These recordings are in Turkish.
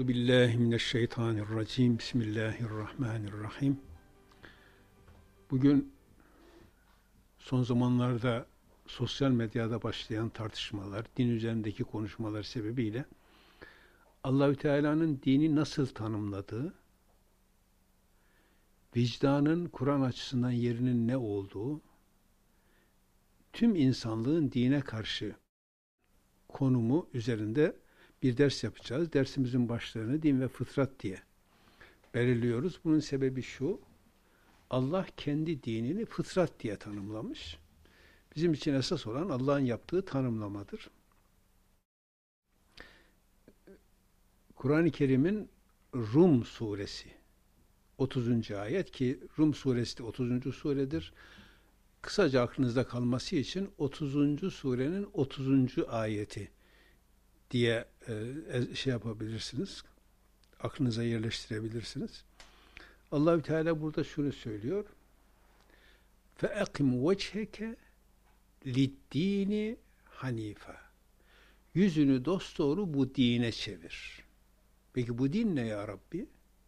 Euzu billahi mineşşeytanirracim. Bismillahirrahmanirrahim. Bugün son zamanlarda sosyal medyada başlayan tartışmalar, din üzerindeki konuşmalar sebebiyle Allahü Teala'nın dini nasıl tanımladığı, vicdanın Kur'an açısından yerinin ne olduğu, tüm insanlığın dine karşı konumu üzerinde bir ders yapacağız. Dersimizin başlığını din ve fıtrat diye belirliyoruz. Bunun sebebi şu: Allah kendi dinini fıtrat diye tanımlamış. Bizim için esas olan Allah'ın yaptığı tanımlamadır. Kur'an-ı Kerim'in Rum suresi 30. ayet, ki Rum suresi de 30. suredir. Kısaca aklınızda kalması için 30. surenin 30. ayeti diye yapabilirsiniz. Aklınıza yerleştirebilirsiniz. Allahü Teala burada şunu söylüyor: فَاَقِمْ وَجْهَكَ لِدِّينِ hanife. Yüzünü dosdoğru bu dine çevir. Peki bu din ne ya Rabbi?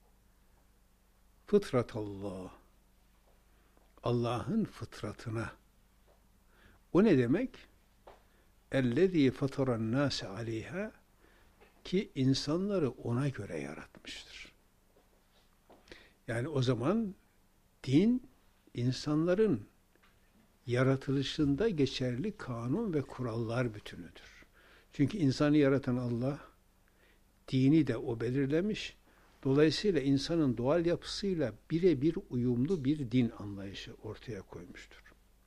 Fıtratallah. Allah'ın fıtratına. O ne demek? اَلَّذ۪ي فَطَرَ النَّاسَ عَلَيْهَا, ki insanları ona göre yaratmıştır. Yani o zaman din, insanların yaratılışında geçerli kanun ve kurallar bütünüdür. Çünkü insanı yaratan Allah, dini de o belirlemiş. Dolayısıyla insanın doğal yapısıyla birebir uyumlu bir din anlayışı ortaya koymuştur.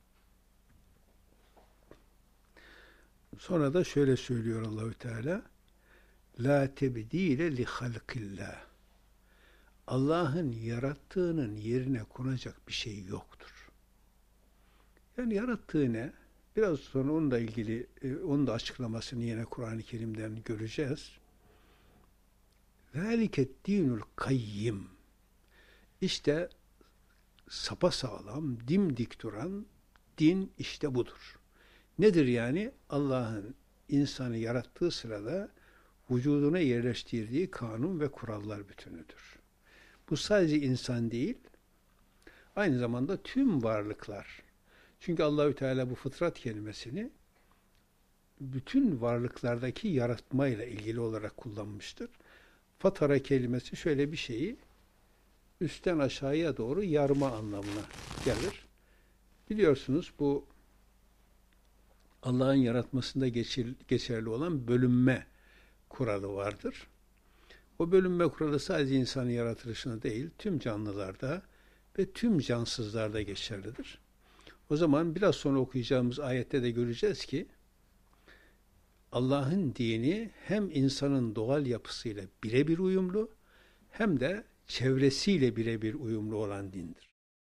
Sonra da şöyle söylüyor Allahü Teala: La tebdile li halqillah. Allah'ın yarattığının yerine konacak bir şey yoktur. Yani yarattığı ne? Biraz sonra onunla ilgili onun da açıklamasını yine Kur'an-ı Kerim'den göreceğiz. Zaliket dinul kayyim. İşte sapasağlam, dimdik duran din işte budur. Nedir yani? Allah'ın insanı yarattığı sırada vücuduna yerleştirdiği kanun ve kurallar bütünüdür. Bu sadece insan değil, aynı zamanda tüm varlıklar. Çünkü Allahü Teala bu fıtrat kelimesini bütün varlıklardaki yaratmayla ilgili olarak kullanmıştır. Fatara kelimesi şöyle bir şeyi üstten aşağıya doğru yarma anlamına gelir. Biliyorsunuz bu Allah'ın yaratmasında geçerli olan bölünme kuralı vardır. O bölünme kuralı sadece insanın yaratılışında değil, tüm canlılarda ve tüm cansızlarda geçerlidir. O zaman biraz sonra okuyacağımız ayette de göreceğiz ki Allah'ın dini hem insanın doğal yapısıyla birebir uyumlu, hem de çevresiyle birebir uyumlu olan dindir.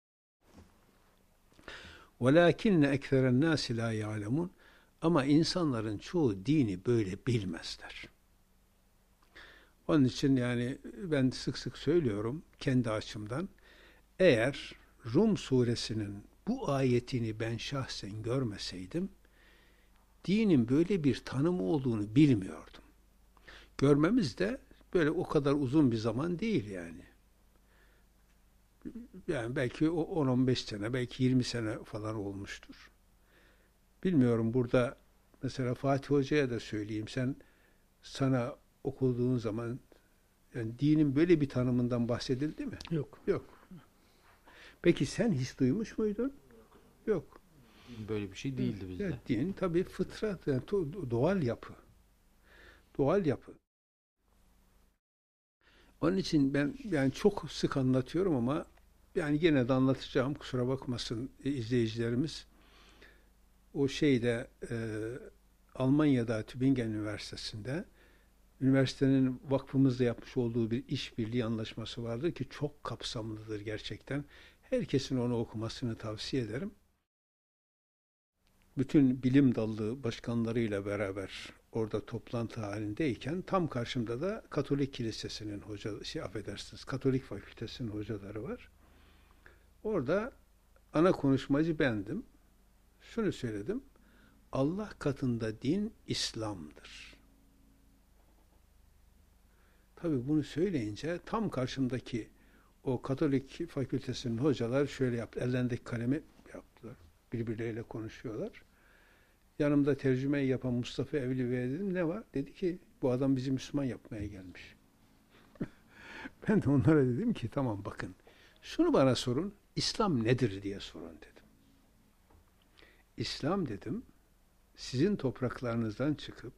وَلَاكِنَّ اَكْثَرَ النَّاسِ لَا يَعْلَمُونَ. Ama insanların çoğu dini böyle bilmezler. Onun için yani ben sık sık söylüyorum kendi açımdan, eğer Rum suresinin bu ayetini ben şahsen görmeseydim, dinin böyle bir tanımı olduğunu bilmiyordum. Görmemiz de böyle o kadar uzun bir zaman değil yani. Yani belki 10-15 sene, belki 20 sene falan olmuştur. Bilmiyorum, burada mesela Fatih Hoca'ya da söyleyeyim, sana okuduğun zaman yani dinin böyle bir tanımından bahsedildi mi? Yok. Yok. Peki sen hiç duymuş muydun? Yok. Böyle bir şey değildi bizde. Evet, din tabii fıtrat, yani doğal yapı. Doğal yapı. Onun için ben yani çok sık anlatıyorum ama yani gene de anlatacağım, kusura bakmasın izleyicilerimiz. O Almanya'da Tübingen Üniversitesi'nde üniversitenin vakfımızla yapmış olduğu bir işbirliği anlaşması vardır ki çok kapsamlıdır gerçekten. Herkesin onu okumasını tavsiye ederim. Bütün bilim dalı başkanlarıyla beraber orada toplantı halindeyken tam karşımda da Katolik Kilisesi'nin Katolik Fakültesi'nin hocaları var. Orada ana konuşmacı bendim. Şunu söyledim: Allah katında din İslam'dır. Tabii bunu söyleyince tam karşımdaki o Katolik fakültesinin hocalar şöyle yaptı. Ellerindeki kalemi yaptılar. Birbirleriyle konuşuyorlar. Yanımda tercümeyi yapan Mustafa Evli Bey'e dedim ne var? Dedi ki bu adam bizi Müslüman yapmaya gelmiş. Ben de onlara dedim ki tamam bakın. Şunu bana sorun. İslam nedir diye sorun dedim. İslam dedim sizin topraklarınızdan çıkıp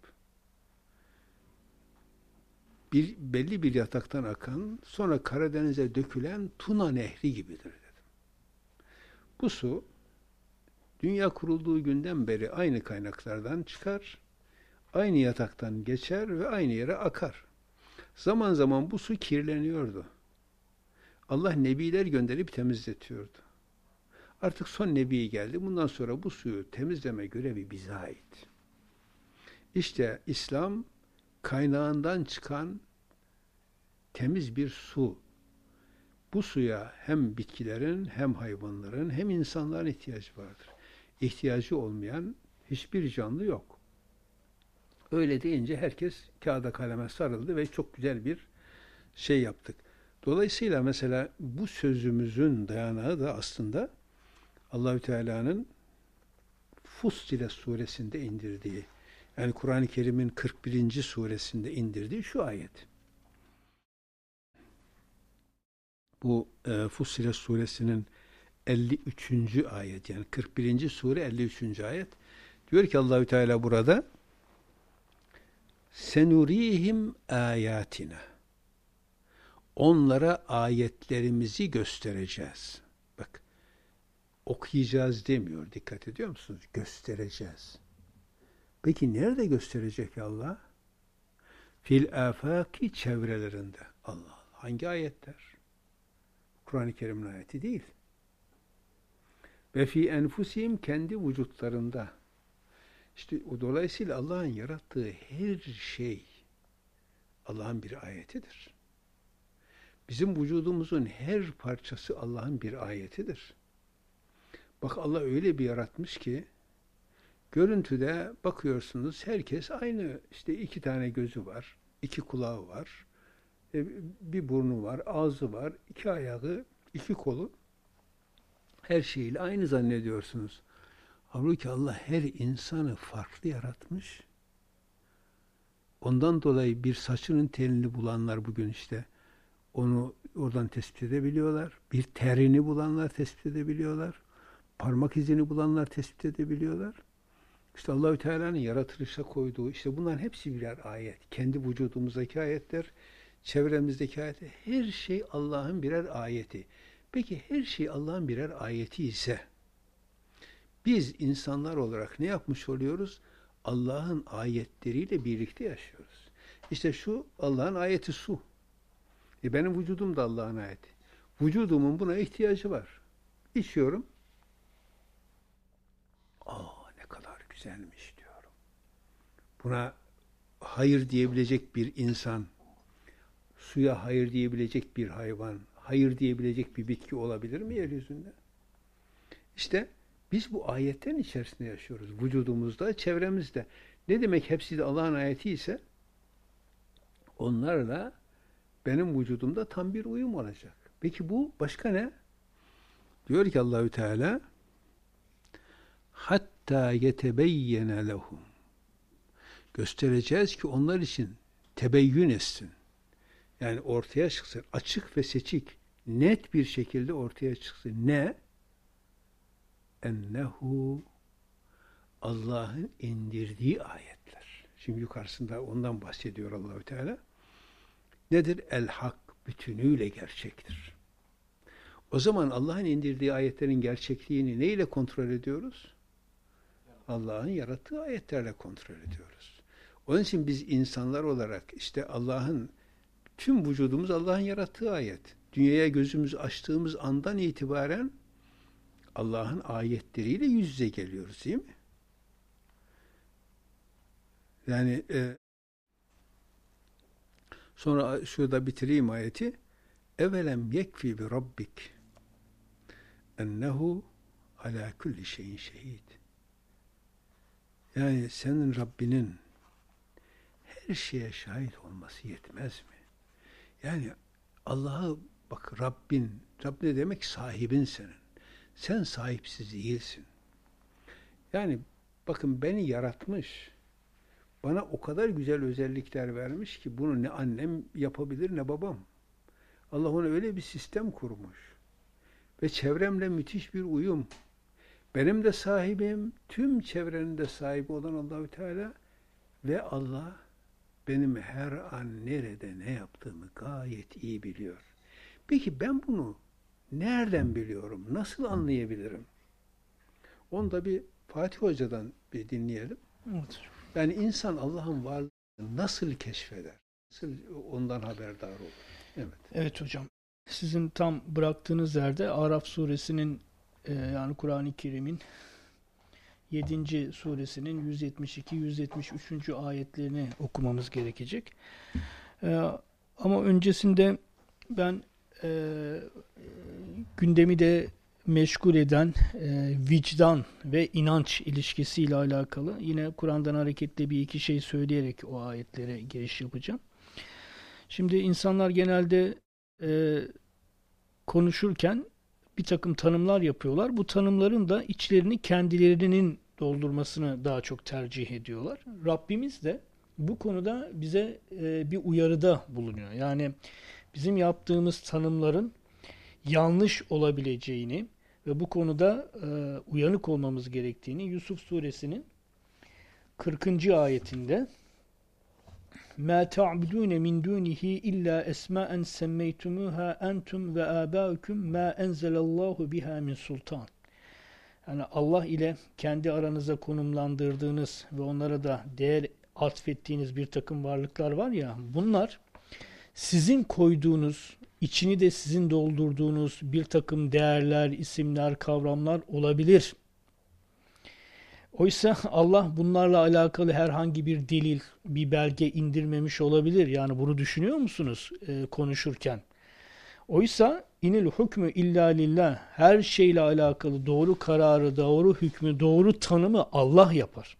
belli bir yataktan akan sonra Karadeniz'e dökülen Tuna Nehri gibidir dedim. Bu su dünya kurulduğu günden beri aynı kaynaklardan çıkar, aynı yataktan geçer ve aynı yere akar. Zaman zaman bu su kirleniyordu. Allah nebiler gönderip temizletiyordu. Artık son nebi geldi. Bundan sonra bu suyu temizleme görevi bize ait. İşte İslam kaynağından çıkan temiz bir su. Bu suya hem bitkilerin hem hayvanların hem insanların ihtiyacı vardır. İhtiyacı olmayan hiçbir canlı yok. Öyle deyince herkes kağıda kaleme sarıldı ve çok güzel bir şey yaptık. Dolayısıyla mesela bu sözümüzün dayanağı da aslında Allahü Teala'nın Fussilet suresinde indirdiği, yani Kur'an-ı Kerim'in 41. suresinde indirdiği şu ayet. Bu Fussilet suresinin 53. ayet, yani 41. sure 53. ayet. Diyor ki Allahü Teala burada senurihim ayatina. Onlara ayetlerimizi göstereceğiz. Bak, okuyacağız demiyor. Dikkat ediyor musunuz? Göstereceğiz. Peki nerede gösterecek Allah? Fil afaki çevrelerinde. Allah Allah. Hangi ayetler? Kur'an-ı Kerim'in ayeti değil. Ve fi enfusihim kendi vücutlarında. İşte dolayısıyla Allah'ın yarattığı her şey Allah'ın bir ayetidir. Bizim vücudumuzun her parçası Allah'ın bir ayetidir. Bak Allah öyle bir yaratmış ki görüntüde bakıyorsunuz herkes aynı, işte 2 tane gözü var, 2 kulağı var, bir burnu var, ağzı var, 2 ayağı, 2 kolu, her şeyle aynı zannediyorsunuz. Halbuki Allah her insanı farklı yaratmış. Ondan dolayı bir saçının telini bulanlar bugün işte onu oradan tespit edebiliyorlar. Bir terini bulanlar tespit edebiliyorlar. Parmak izini bulanlar tespit edebiliyorlar. İşte Allahü Teala'nın yaratılışa koyduğu, işte bunların hepsi birer ayet. Kendi vücudumuzdaki ayetler, çevremizdeki ayetler, her şey Allah'ın birer ayeti. Peki her şey Allah'ın birer ayeti ise biz insanlar olarak ne yapmış oluyoruz? Allah'ın ayetleriyle birlikte yaşıyoruz. İşte şu Allah'ın ayeti su. Benim vücudum da Allah'ın ayeti. Vücudumun buna ihtiyacı var. İçiyorum. Ne kadar güzelmiş diyorum. Buna hayır diyebilecek bir insan, suya hayır diyebilecek bir hayvan, hayır diyebilecek bir bitki olabilir mi yeryüzünde? İşte biz bu ayetlerin içerisinde yaşıyoruz. Vücudumuzda, çevremizde. Ne demek hepsi de Allah'ın ayeti ise onlarla benim vücudumda tam bir uyum olacak. Peki bu başka ne? Diyor ki Allahü Teala hatta yetebeyyene lehum. Göstereceğiz ki onlar için tebeyyün etsin. Yani ortaya çıksın. Açık ve seçik, net bir şekilde ortaya çıksın. Ne? Ennehu Allah'ın indirdiği ayetler. Şimdi yukarısında ondan bahsediyor Allahü Teala. Nedir? El hak bütünüyle gerçektir. O zaman Allah'ın indirdiği ayetlerin gerçekliğini neyle kontrol ediyoruz? Allah'ın yarattığı ayetlerle kontrol ediyoruz. Onun için biz insanlar olarak işte Allah'ın tüm vücudumuz Allah'ın yarattığı ayet. Dünyaya gözümüzü açtığımız andan itibaren Allah'ın ayetleriyle yüz yüze geliyoruz, değil mi? Yani sonra şurada bitireyim ayeti. Evelem yekfi bi rabbik ennehu ala kulli şeyin şehid. Yani senin Rabbinin her şeye şahit olması yetmez mi? Yani Allah'ı bak Rab ne demek? Sahibin senin. Sen sahipsiz değilsin. Yani bakın beni yaratmış. Bana o kadar güzel özellikler vermiş ki bunu ne annem yapabilir ne babam. Allah ona öyle bir sistem kurmuş. Ve çevremle müthiş bir uyum. Benim de sahibim, tüm çevrenin de sahibi olan Allahü Teala ve Allah benim her an nerede ne yaptığımı gayet iyi biliyor. Peki ben bunu nereden biliyorum? Nasıl anlayabilirim? Onu da bir Fatih Hoca'dan bir dinleyelim. Evet. Yani insan Allah'ın varlığını nasıl keşfeder? Nasıl ondan haberdar olur? Evet. Evet hocam. Sizin tam bıraktığınız yerde Araf suresinin yani Kur'an-ı Kerim'in 7. suresinin 172-173. ayetlerini okumamız gerekecek. Ama öncesinde ben gündemi de meşgul eden vicdan ve inanç ilişkisiyle alakalı yine Kur'an'dan hareketle bir iki şey söyleyerek o ayetlere giriş yapacağım. Şimdi insanlar genelde konuşurken bir takım tanımlar yapıyorlar. Bu tanımların da içlerini kendilerinin doldurmasını daha çok tercih ediyorlar. Rabbimiz de bu konuda bize bir uyarıda bulunuyor. Yani bizim yaptığımız tanımların yanlış olabileceğini ve bu konuda uyanık olmamız gerektiğini Yusuf suresinin 40. ayetinde مَا تَعْبُدُونَ مِنْ دُونِهِ إِلَّا أَسْمَاءً سَمَّيْتُمُوهَا أَنْتُمْ وَآبَاؤُكُمْ مَا أَنْزَلَ اللّٰهُ بِهَا مِنْ سُلْطَانٍ. Yani Allah ile kendi aranıza konumlandırdığınız ve onlara da değer atfettiğiniz bir takım varlıklar var ya, bunlar sizin koyduğunuz, içini de sizin doldurduğunuz bir takım değerler, isimler, kavramlar olabilir. Oysa Allah bunlarla alakalı herhangi bir delil, bir belge indirmemiş olabilir. Yani bunu düşünüyor musunuz konuşurken? Oysa inil hükmü illa lillah. Her şeyle alakalı doğru kararı, doğru hükmü, doğru tanımı Allah yapar.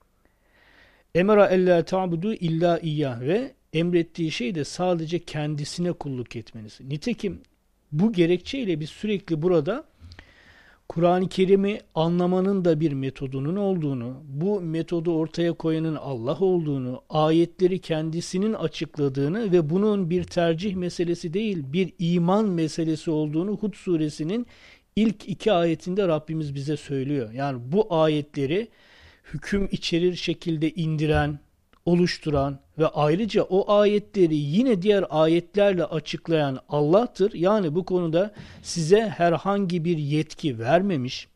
Emra ella ta'budu illa iyyah ve emrettiği şey de sadece kendisine kulluk etmeniz. Nitekim bu gerekçeyle biz sürekli burada Kur'an-ı Kerim'i anlamanın da bir metodunun olduğunu, bu metodu ortaya koyanın Allah olduğunu, ayetleri kendisinin açıkladığını ve bunun bir tercih meselesi değil, bir iman meselesi olduğunu Hud suresinin ilk 2 ayetinde Rabbimiz bize söylüyor. Yani bu ayetleri hüküm içerir şekilde indiren, oluşturan ve ayrıca o ayetleri yine diğer ayetlerle açıklayan Allah'tır. Yani bu konuda size herhangi bir yetki vermemiş,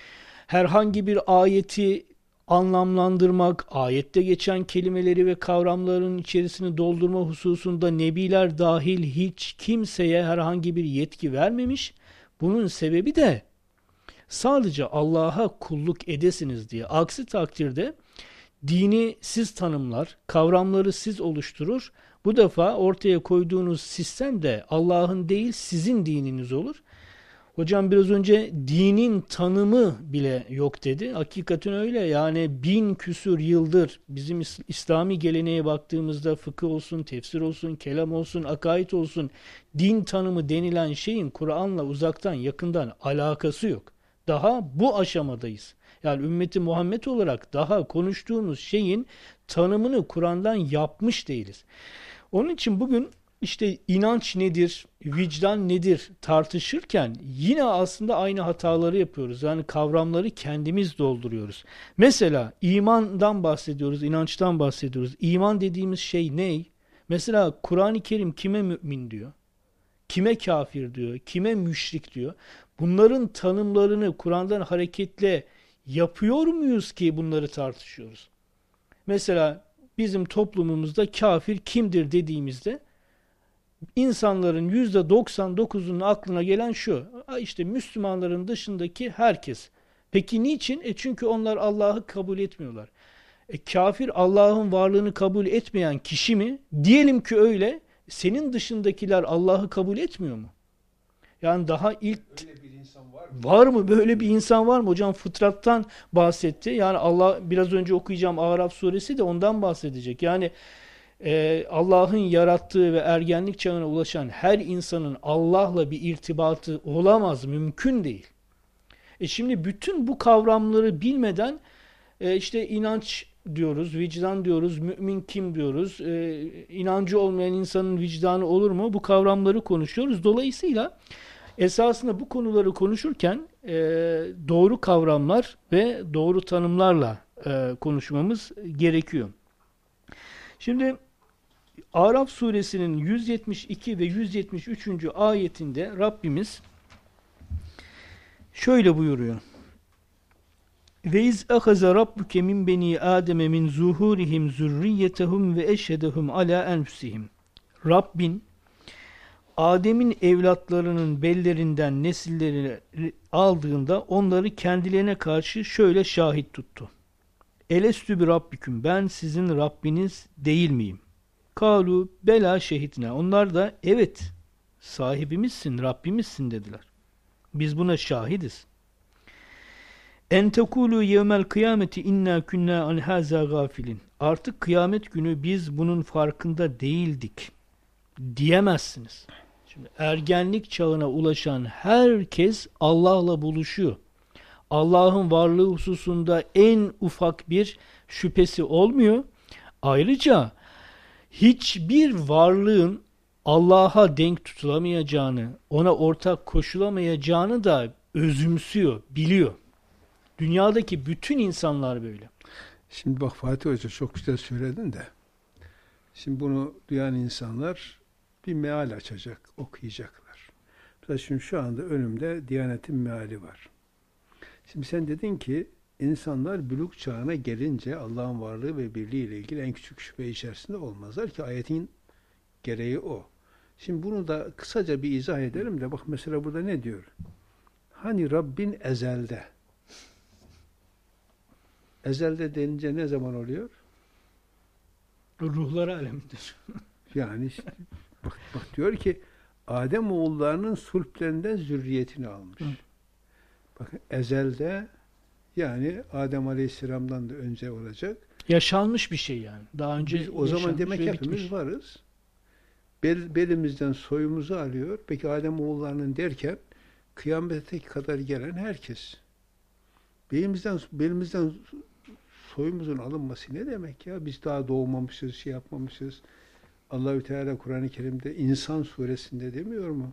herhangi bir ayeti anlamlandırmak, ayette geçen kelimeleri ve kavramların içerisini doldurma hususunda nebiler dahil hiç kimseye herhangi bir yetki vermemiş. Bunun sebebi de sadece Allah'a kulluk edesiniz diye. Aksi takdirde dini siz tanımlar, kavramları siz oluşturur. Bu defa ortaya koyduğunuz sistem de Allah'ın değil sizin dininiz olur. Hocam biraz önce dinin tanımı bile yok dedi. Hakikaten öyle. Yani 1000 küsur yıldır bizim İslami geleneğe baktığımızda fıkıh olsun, tefsir olsun, kelam olsun, akaid olsun, din tanımı denilen şeyin Kur'an'la uzaktan yakından alakası yok. Daha bu aşamadayız. Yani ümmeti Muhammed olarak daha konuştuğumuz şeyin tanımını Kur'an'dan yapmış değiliz. Onun için bugün işte inanç nedir, vicdan nedir tartışırken yine aslında aynı hataları yapıyoruz. Yani kavramları kendimiz dolduruyoruz. Mesela imandan bahsediyoruz, inançtan bahsediyoruz. İman dediğimiz şey ne? Mesela Kur'an-ı Kerim kime mümin diyor? Kime kafir diyor? Kime müşrik diyor? Bunların tanımlarını Kur'an'dan hareketle yapıyor muyuz ki bunları tartışıyoruz? Mesela bizim toplumumuzda kafir kimdir dediğimizde insanların %99'unun aklına gelen şu: işte Müslümanların dışındaki herkes. Peki niçin? Çünkü onlar Allah'ı kabul etmiyorlar. Kafir Allah'ın varlığını kabul etmeyen kişi mi? Diyelim ki öyle. Senin dışındakiler Allah'ı kabul etmiyor mu? Yani daha ilk öyle bir insan var mı? Var mı? Böyle bir insan var mı? Hocam fıtrattan bahsetti. Yani Allah biraz önce okuyacağım Araf suresi de ondan bahsedecek. Yani Allah'ın yarattığı ve ergenlik çağına ulaşan her insanın Allah'la bir irtibatı olamaz, mümkün değil. Şimdi bütün bu kavramları bilmeden işte inanç diyoruz, vicdan diyoruz, mümin kim diyoruz, inancı olmayan insanın vicdanı olur mu? Bu kavramları konuşuyoruz. Dolayısıyla esasında bu konuları konuşurken doğru kavramlar ve doğru tanımlarla konuşmamız gerekiyor. Şimdi Araf suresinin 172 ve 173. ayetinde Rabbimiz şöyle buyuruyor. Ve iz ahaza rabbuke min beni ademe min zuhurihim zurriyetehum ve eşhedehum ala enfusihim. Rabbin Adem'in evlatlarının bellerinden nesilleri aldığında onları kendilerine karşı şöyle şahit tuttu. Elestü bi rabbiküm, ben sizin Rabbiniz değil miyim? Kalu bela şehitna. Onlar da evet sahibimizsin, Rabbimizsin dediler. Biz buna şahidiz. En tekulu yevmel kıyameti inna kunna an haza gafilin. Artık kıyamet günü biz bunun farkında değildik diyemezsiniz. Şimdi ergenlik çağına ulaşan herkes Allah'la buluşuyor. Allah'ın varlığı hususunda en ufak bir şüphesi olmuyor. Ayrıca hiçbir varlığın Allah'a denk tutulamayacağını, ona ortak koşulamayacağını da özümsüyor, biliyor. Dünyadaki bütün insanlar böyle. Şimdi bak Fatih Hoca çok güzel söyledin de. Şimdi bunu duyan insanlar bir meal açacak, okuyacaklar. Mesela şimdi şu anda önümde Diyanet'in meali var. Şimdi sen dedin ki insanlar bülûg çağına gelince Allah'ın varlığı ve birliği ile ilgili en küçük şüphe içerisinde olmazlar ki ayetin gereği o. Şimdi bunu da kısaca bir izah edelim de bak mesela burada ne diyor? Hani Rabbin ezelde. Ezelde denince ne zaman oluyor? Ruhlar alemidir. Yani işte, bak diyor ki Adem oğullarının sulplerinden zürriyetini almış. Hı. Bakın ezelde yani Adem Aleyhisselam'dan da önce olacak. Yaşanmış bir şey yani. Daha önce biz o zaman demek hepimiz varız. Belimizden soyumuzu alıyor. Peki Adem oğullarının derken kıyamete kadar gelen herkes. Belimizden soyumuzun alınması ne demek ya? Biz daha doğmamışız, şey yapmamışız. Allahü Teala Kur'an-ı Kerim'de İnsan suresinde demiyor mu?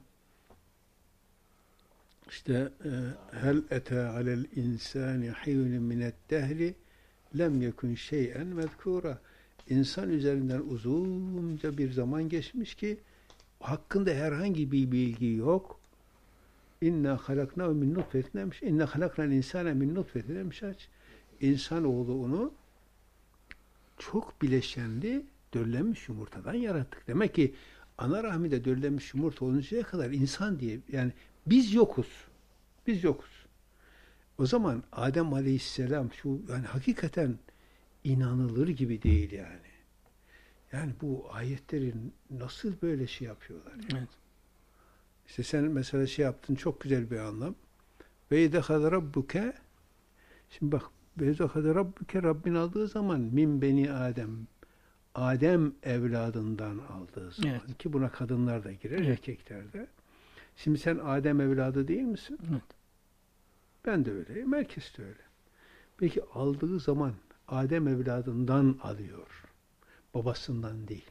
İşte hel ete alel insani hiynun minet dehri lem yekun şey'en mezkura. İnsan üzerinden uzunca bir zaman geçmiş ki hakkında herhangi bir bilgi yok. İnna halaknahu min nutfetin demiş. İnna halaknal insane min nutfetin demiş. İnsanoğlu onu çok bileşenli döllenmiş yumurtadan yarattık. Demek ki ana rahminde döllenmiş yumurta oluncaya kadar insan diye yani biz yokuz. Biz yokuz. O zaman Adem Aleyhisselam şu yani hakikaten inanılır gibi değil yani. Yani bu ayetlerin nasıl böyle şey yapıyorlar? Yani? Evet. İşte sen mesela şey yaptın çok güzel bir anlam. Ve idehâle rabbuke şimdi bak ve idehâle rabbuke Rabbin aldığı zaman min beni Adem evladından aldığı zaman evet. Ki buna kadınlar da girer evet. Erkekler de. Şimdi sen Adem evladı değil misin? Evet. Ben de öyleyim. Herkes de öyle. Peki aldığı zaman Adem evladından alıyor. Babasından değil.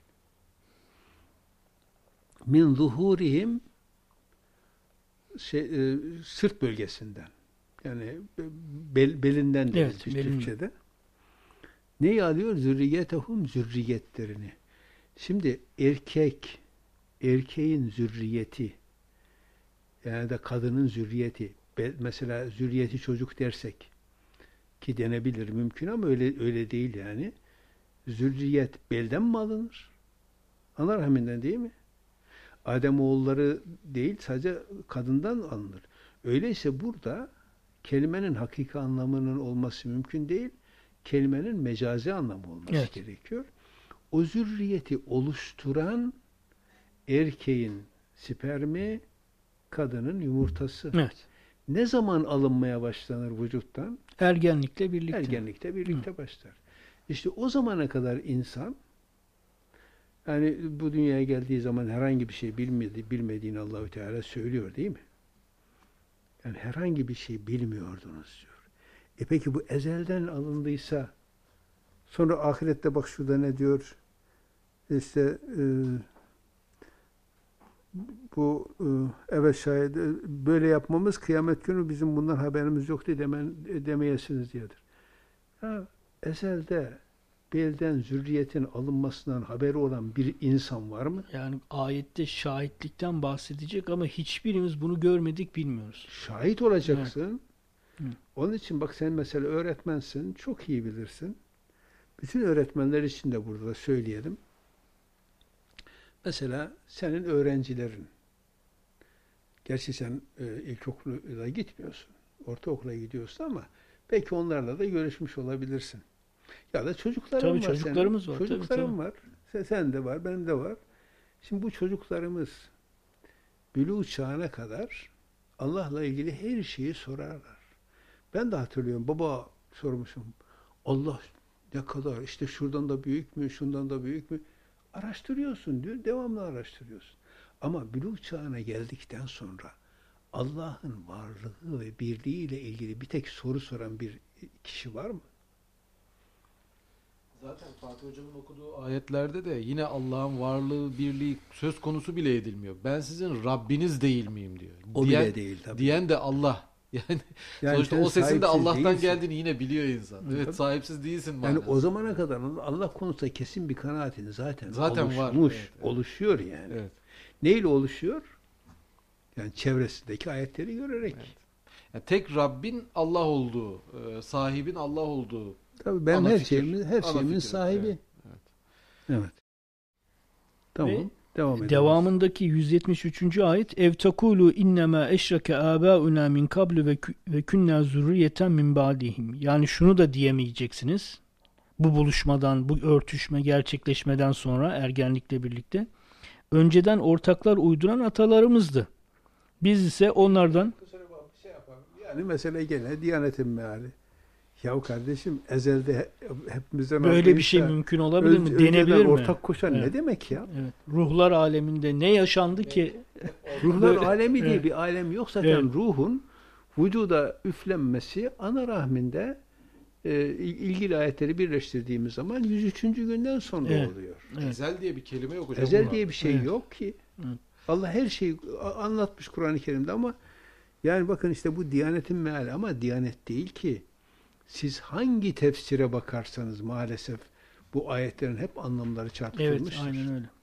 Min zuhurihim sırt bölgesinden. Yani belinden deriz evet, Türkçe'de. Neyi alıyor? Zürriyetehum zürriyetlerini. Şimdi erkeğin zürriyeti yani da kadının zürriyeti mesela zürriyeti çocuk dersek ki denebilir mümkün ama öyle değil yani. Zürriyet belden mi alınır? Ana rahminden değil mi? Adem oğulları değil sadece kadından alınır. Öyleyse burada kelimenin hakiki anlamının olması mümkün değil. Kelimenin mecazi anlamı olması evet. Gerekiyor. O zürriyeti oluşturan erkeğin spermi, kadının yumurtası. Evet. Ne zaman alınmaya başlanır vücuttan? Ergenlikle birlikte. Ergenlikle birlikte başlar. İşte o zamana kadar insan Yani bu dünyaya geldiği zaman herhangi bir şey bilmediğini Allahü Teala söylüyor değil mi? Yani herhangi bir şey bilmiyordunuz diyor. Peki bu ezelden alındıysa sonra ahirette bak şurada ne diyor? İşte evet şayet böyle yapmamız kıyamet günü bizim bundan haberimiz yoktu demeyesiniz diyedir. Ya, ezelde belden zürriyetin alınmasından haberi olan bir insan var mı? Yani ayette şahitlikten bahsedecek ama hiçbirimiz bunu görmedik, bilmiyoruz. Şahit olacaksın. Evet. Onun için bak sen mesela öğretmensin, çok iyi bilirsin. Bütün öğretmenler için de burada söyleyelim. Mesela senin öğrencilerin, gerçi sen ilkokula gitmiyorsun, ortaokula gidiyorsun ama belki onlarla da görüşmüş olabilirsin. Ya da çocukların Tabii var çocuklarımız senin. var. Çocukların Tabii. var. Sen de var, benim de var. Şimdi bu çocuklarımız bülûğ çağına kadar Allah'la ilgili her şeyi sorarlar. Ben de hatırlıyorum, baba sormuşum. Allah ne kadar, işte şuradan da büyük mü, şundan da büyük mü? Araştırıyorsun diyor, devamlı araştırıyorsun. Ama bülûğ çağına geldikten sonra Allah'ın varlığı ve birliği ile ilgili bir tek soru soran bir kişi var mı? Zaten Fatih Hocam'ın okuduğu ayetlerde de yine Allah'ın varlığı, birliği söz konusu bile edilmiyor. Ben sizin Rabbiniz değil miyim diyor. O bile değil tabii. Diyen de Allah. Yani sonuçta sen o sesin de Allah'tan değilsin. geldiğini yine biliyor insan. Evet, Tabii. sahipsiz değilsin Yani manasında. o zamana kadar Allah konusunda kesin bir kanaatin zaten Zaten var. oluşmuş, Evet, evet. oluşuyor yani. Evet. Neyle oluşuyor? Yani çevresindeki ayetleri görerek. Evet. Yani tek Rabbin Allah olduğu, sahibin Allah olduğu. Tabii ben Ana her fikir. şeyimin Ana fikir. sahibi. Evet, evet. Evet. Tamam. Ve Devam edelim. devamındaki 173. ayet ev takulu innema eşreke abauna min kablu ve kunna zurriyeten min ba'dihim. Yani şunu da diyemeyeceksiniz. Bu buluşmadan, bu örtüşme gerçekleşmeden sonra ergenlikle birlikte önceden ortaklar uyduran atalarımızdı. Biz ise onlardan Yani mesele gene Diyanet'in meali. Yahu kardeşim ezelde hepimizden böyle bir şey mümkün olabilir mi? Denebilir mi? Ortak koşan Evet. ne demek ya? Evet. Ruhlar aleminde ne yaşandı ki? Ruhlar Böyle- alemi diye Evet. bir alem yok zaten. Evet. Ruhun vücuda üflenmesi ana rahminde ilgili ayetleri birleştirdiğimiz zaman 103. günden sonra Evet. oluyor. Evet. Ezel diye bir kelime yok hocam. Ezel Buna. diye bir şey Evet. yok ki. Evet. Allah her şeyi anlatmış Kur'an-ı Kerim'de ama yani bakın işte bu Diyanet'in meali ama Diyanet değil ki. Siz hangi tefsire bakarsanız maalesef bu ayetlerin hep anlamları Evet, çarpıtılmıştır. aynen öyle.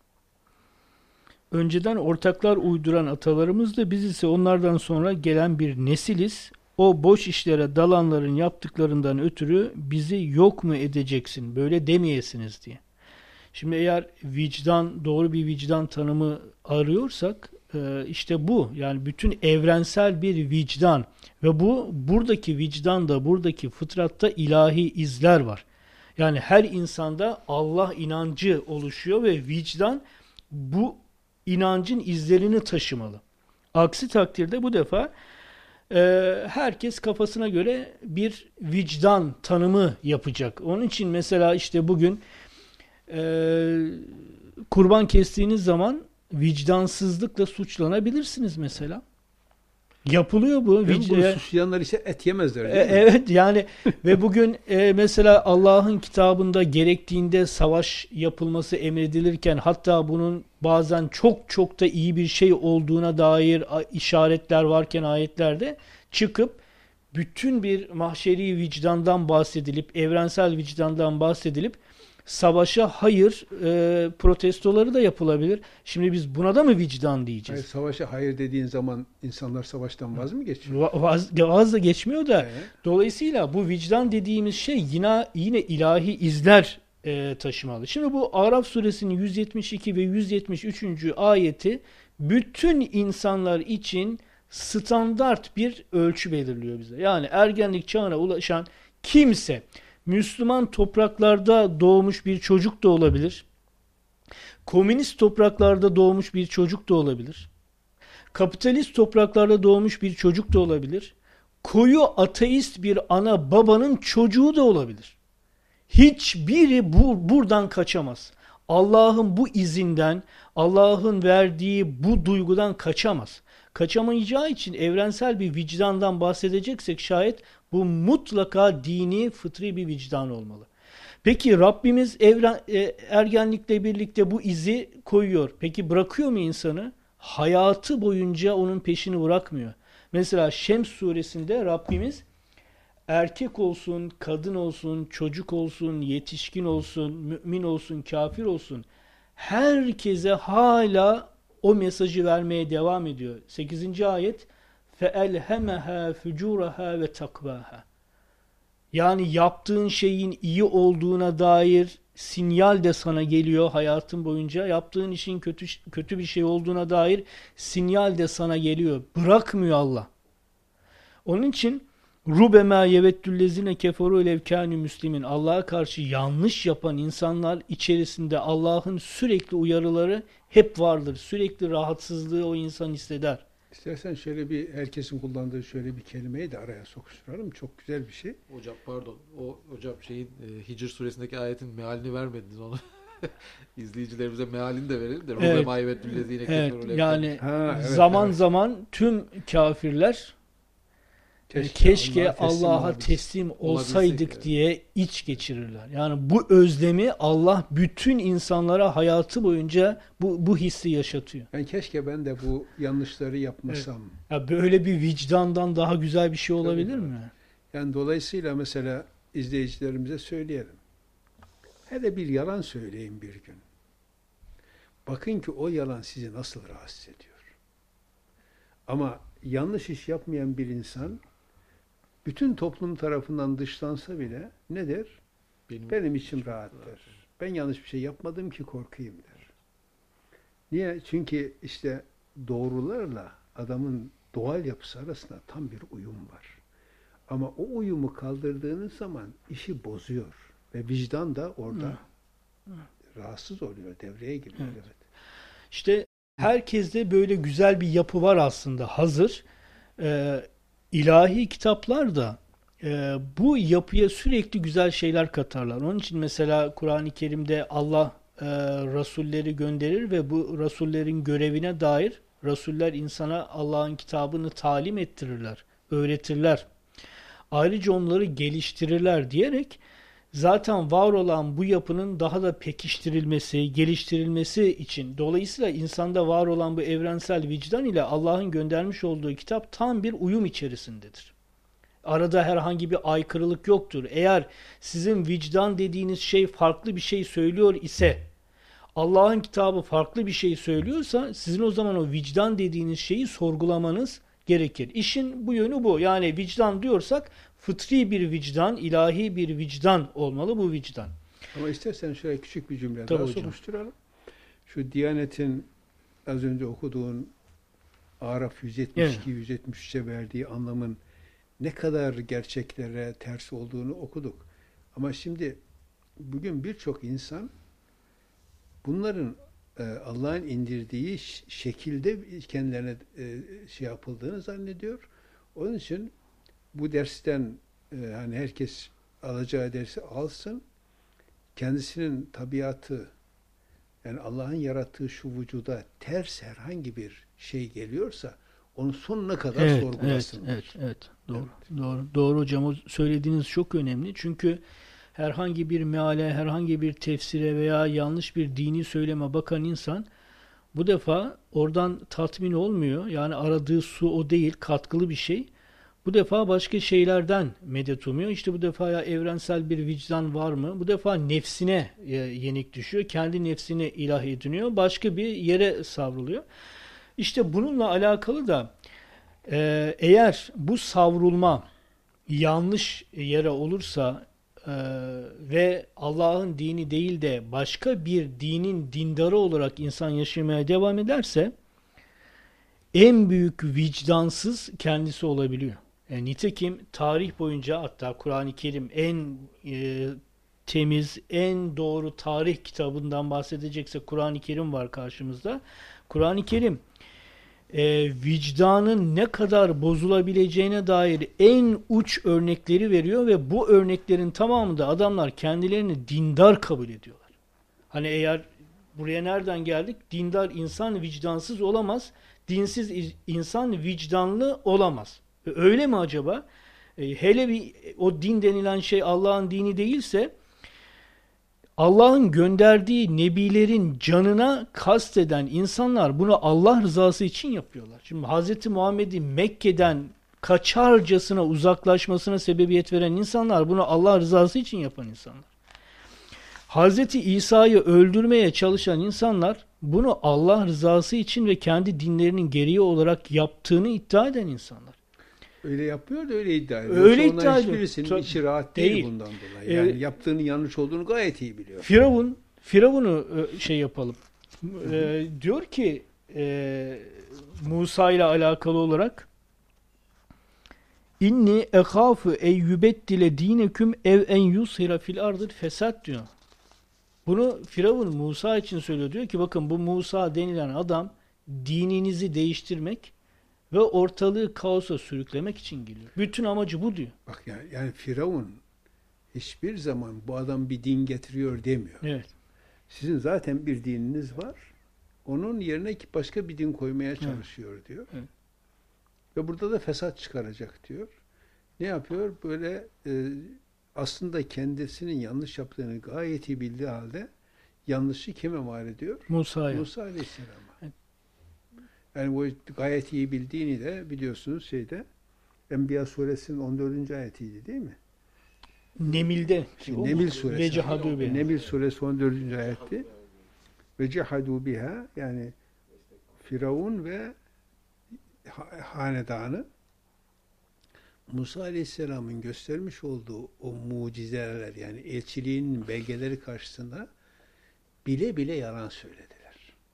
Önceden ortaklar uyduran atalarımız da biz ise onlardan sonra gelen bir nesiliz. O boş işlere dalanların yaptıklarından ötürü bizi yok mu edeceksin, böyle demeyesiniz diye. Şimdi eğer vicdan, doğru bir vicdan tanımı arıyorsak işte bu. Yani bütün evrensel bir vicdan ve buradaki vicdanda, buradaki fıtratta ilahi izler var. Yani her insanda Allah inancı oluşuyor ve vicdan bu inancın izlerini taşımalı. Aksi takdirde bu defa herkes kafasına göre bir vicdan tanımı yapacak. Onun için mesela işte bugün kurban kestiğiniz zaman vicdansızlıkla suçlanabilirsiniz mesela. Yapılıyor bu. Hem bunu suçlayanlar ise et yemezler değil mi? Evet yani ve bugün mesela Allah'ın kitabında gerektiğinde savaş yapılması emredilirken hatta bunun bazen çok çok da iyi bir şey olduğuna dair işaretler varken ayetlerde çıkıp bütün bir mahşeri vicdandan bahsedilip evrensel vicdandan bahsedilip savaşa hayır protestoları da yapılabilir. Şimdi biz buna da mı vicdan diyeceğiz? Hayır, savaşa hayır dediğin zaman insanlar savaştan vaz mı geçiyor? Vaz da geçmiyor da Evet. dolayısıyla bu vicdan dediğimiz şey yine ilahi izler taşımalı. Şimdi bu Araf suresinin 172 ve 173. ayeti bütün insanlar için standart bir ölçü belirliyor bize. Yani ergenlik çağına ulaşan kimse Müslüman topraklarda doğmuş bir çocuk da olabilir. Komünist topraklarda doğmuş bir çocuk da olabilir. Kapitalist topraklarda doğmuş bir çocuk da olabilir. Koyu ateist bir ana babanın çocuğu da olabilir. Hiçbiri buradan kaçamaz. Allah'ın bu izinden, Allah'ın verdiği bu duygudan kaçamaz. Kaçamayacağı için evrensel bir vicdandan bahsedeceksek şayet bu mutlaka dini, fıtri bir vicdan olmalı. Peki Rabbimiz ergenlikle birlikte bu izi koyuyor. Peki bırakıyor mu insanı? Hayatı boyunca onun peşini bırakmıyor. Mesela Şems suresinde Rabbimiz erkek olsun, kadın olsun, çocuk olsun, yetişkin olsun, mümin olsun, kafir olsun herkese hala o mesajı vermeye devam ediyor. 8. ayet فَاَلْهَمَهَا فُجُورَهَا وَتَقْوَاهَا Yani yaptığın şeyin iyi olduğuna dair sinyal de sana geliyor hayatın boyunca. Yaptığın işin kötü bir şey olduğuna dair sinyal de sana geliyor. Bırakmıyor Allah. Onun için Rubema yevettüllezine keferu levkânü müslimin Allah'a karşı yanlış yapan insanlar içerisinde Allah'ın sürekli uyarıları hep vardır. Sürekli rahatsızlığı o insan hisseder. İstersen şöyle bir herkesin kullandığı şöyle bir kelimeyi de araya sokuşturalım. Çok güzel bir şey. Hocam pardon. Hocam Hicr suresindeki ayetin mealini vermediniz onu. İzleyicilerimize mealini de verelim de. Evet. Rubema yevettüllezine Evet, keferu yani evet, zaman zaman tüm kafirler keşke Allah'a teslim olsaydık olabilsek, diye iç geçirirler. Yani bu özlemi Allah bütün insanlara hayatı boyunca bu hissi yaşatıyor. Yani keşke ben de bu yanlışları yapmasam. Ya böyle bir vicdandan daha güzel bir şey olabilir mi? Yani dolayısıyla mesela izleyicilerimize söyleyelim. Hele bir yalan söyleyin bir gün. Bakın ki o yalan sizi nasıl rahatsız ediyor. Ama yanlış iş yapmayan bir insan bütün toplum tarafından dışlansa bile ne der? Benim içim rahattır. Ben yanlış bir şey yapmadım ki korkayım der. Niye? Çünkü işte doğrularla adamın doğal yapısı arasında tam bir uyum var. Ama o uyumu kaldırdığınız zaman işi bozuyor. Ve vicdan da orada rahatsız oluyor, devreye giriyor. Evet. İşte herkeste böyle güzel bir yapı var aslında hazır. İlahi kitaplar da bu yapıya sürekli güzel şeyler katarlar. Onun için mesela Kur'an-ı Kerim'de Allah rasulleri gönderir ve bu rasullerin görevine dair rasuller insana Allah'ın kitabını talim ettirirler, öğretirler. Ayrıca onları geliştirirler diyerek zaten var olan bu yapının daha da pekiştirilmesi, geliştirilmesi için dolayısıyla insanda var olan bu evrensel vicdan ile Allah'ın göndermiş olduğu kitap tam bir uyum içerisindedir. Arada herhangi bir aykırılık yoktur. Eğer sizin vicdan dediğiniz şey farklı bir şey söylüyor ise, Allah'ın kitabı farklı bir şey söylüyorsa sizin o zaman o vicdan dediğiniz şeyi sorgulamanız gerekir. İşin bu yönü bu. Yani vicdan diyorsak fıtri bir vicdan, ilahi bir vicdan olmalı bu vicdan. Ama istersen şöyle küçük bir cümle Tabii daha hocam. sokuşturalım. Şu Diyanet'in az önce okuduğun Araf 172-173'e verdiği anlamın ne kadar gerçeklere ters olduğunu okuduk. Ama şimdi bugün birçok insan bunların Allah'ın indirdiği şekilde kendilerine şey yapıldığını zannediyor. Onun için bu dersten hani herkes alacağı dersi alsın. Kendisinin tabiatı yani Allah'ın yarattığı şu vücuda ters herhangi bir şey geliyorsa onu sonuna kadar sorgulasın. Evet. Doğru hocam. O söylediğiniz çok önemli. Çünkü herhangi bir meale, herhangi bir tefsire veya yanlış bir dini söyleme bakan insan bu defa oradan tatmin olmuyor. Yani aradığı su o değil, katkılı bir şey. Bu defa başka şeylerden medet umuyor. İşte bu defa ya evrensel bir vicdan var mı? Bu defa nefsine yenik düşüyor. Kendi nefsini ilah ediniyor. Başka bir yere savruluyor. İşte bununla alakalı da eğer bu savrulma yanlış yere olursa ve Allah'ın dini değil de başka bir dinin dindarı olarak insan yaşamaya devam ederse en büyük vicdansız kendisi olabiliyor. Nitekim tarih boyunca hatta Kur'an-ı Kerim en temiz, en doğru tarih kitabından bahsedecekse Kur'an-ı Kerim var karşımızda. Kur'an-ı Kerim vicdanın ne kadar bozulabileceğine dair en uç örnekleri veriyor ve bu örneklerin tamamında adamlar kendilerini dindar kabul ediyorlar. Hani eğer Buraya nereden geldik? Dindar insan vicdansız olamaz. Dinsiz insan vicdanlı olamaz. Öyle mi acaba? Hele bir o din denilen şey Allah'ın dini değilse, Allah'ın gönderdiği nebilerin canına kasteden insanlar bunu Allah rızası için yapıyorlar. Şimdi Hz. Muhammed'in Mekke'den kaçarcasına uzaklaşmasına sebebiyet veren insanlar bunu Allah rızası için yapan insanlar. Hz. İsa'yı öldürmeye çalışan insanlar bunu Allah rızası için ve kendi dinlerinin gereği olarak yaptığını iddia eden insanlar. Öyle yapıyor da öyle iddia ediyor. Öyle Yoksa iddia onların ediyor. hiçbirisinin içi rahat değil bundan dolayı. Yani yaptığının yanlış olduğunu gayet iyi biliyor. Firavun'u şey yapalım. Diyor ki Musa ile alakalı olarak İnni ekhafu ey yubeddile dineküm ev en yushira fil ardı fesat diyor. Bunu Firavun Musa için söylüyor. Diyor ki bakın bu Musa denilen adam dininizi değiştirmek ve ortalığı kaosa sürüklemek için geliyor. Bütün amacı bu diyor. Bak yani Firavun hiçbir zaman bu adam bir din getiriyor demiyor. Evet. Sizin zaten bir dininiz var. Onun yerine başka bir din koymaya çalışıyor diyor. Evet. Ve burada da fesat çıkaracak diyor. Ne yapıyor? Böyle aslında kendisinin yanlış yaptığını gayet iyi bildiği halde yanlışı kime mal ediyor? Musa'ya. Musa Aleyhisselam'a. Evet. Yani bu gayet iyi bildiğini de biliyorsunuz Enbiya suresinin 14. ayetiydi değil mi? Nemil'de. Nemil suresi. Ve cehadû biha. Nemil suresi 14. ayetti. Ve cehadû biha, yani Firavun ve hanedanı Musa Aleyhisselam'ın göstermiş olduğu o mucizeler, yani elçiliğin belgeleri karşısında bile bile yalan söylediler.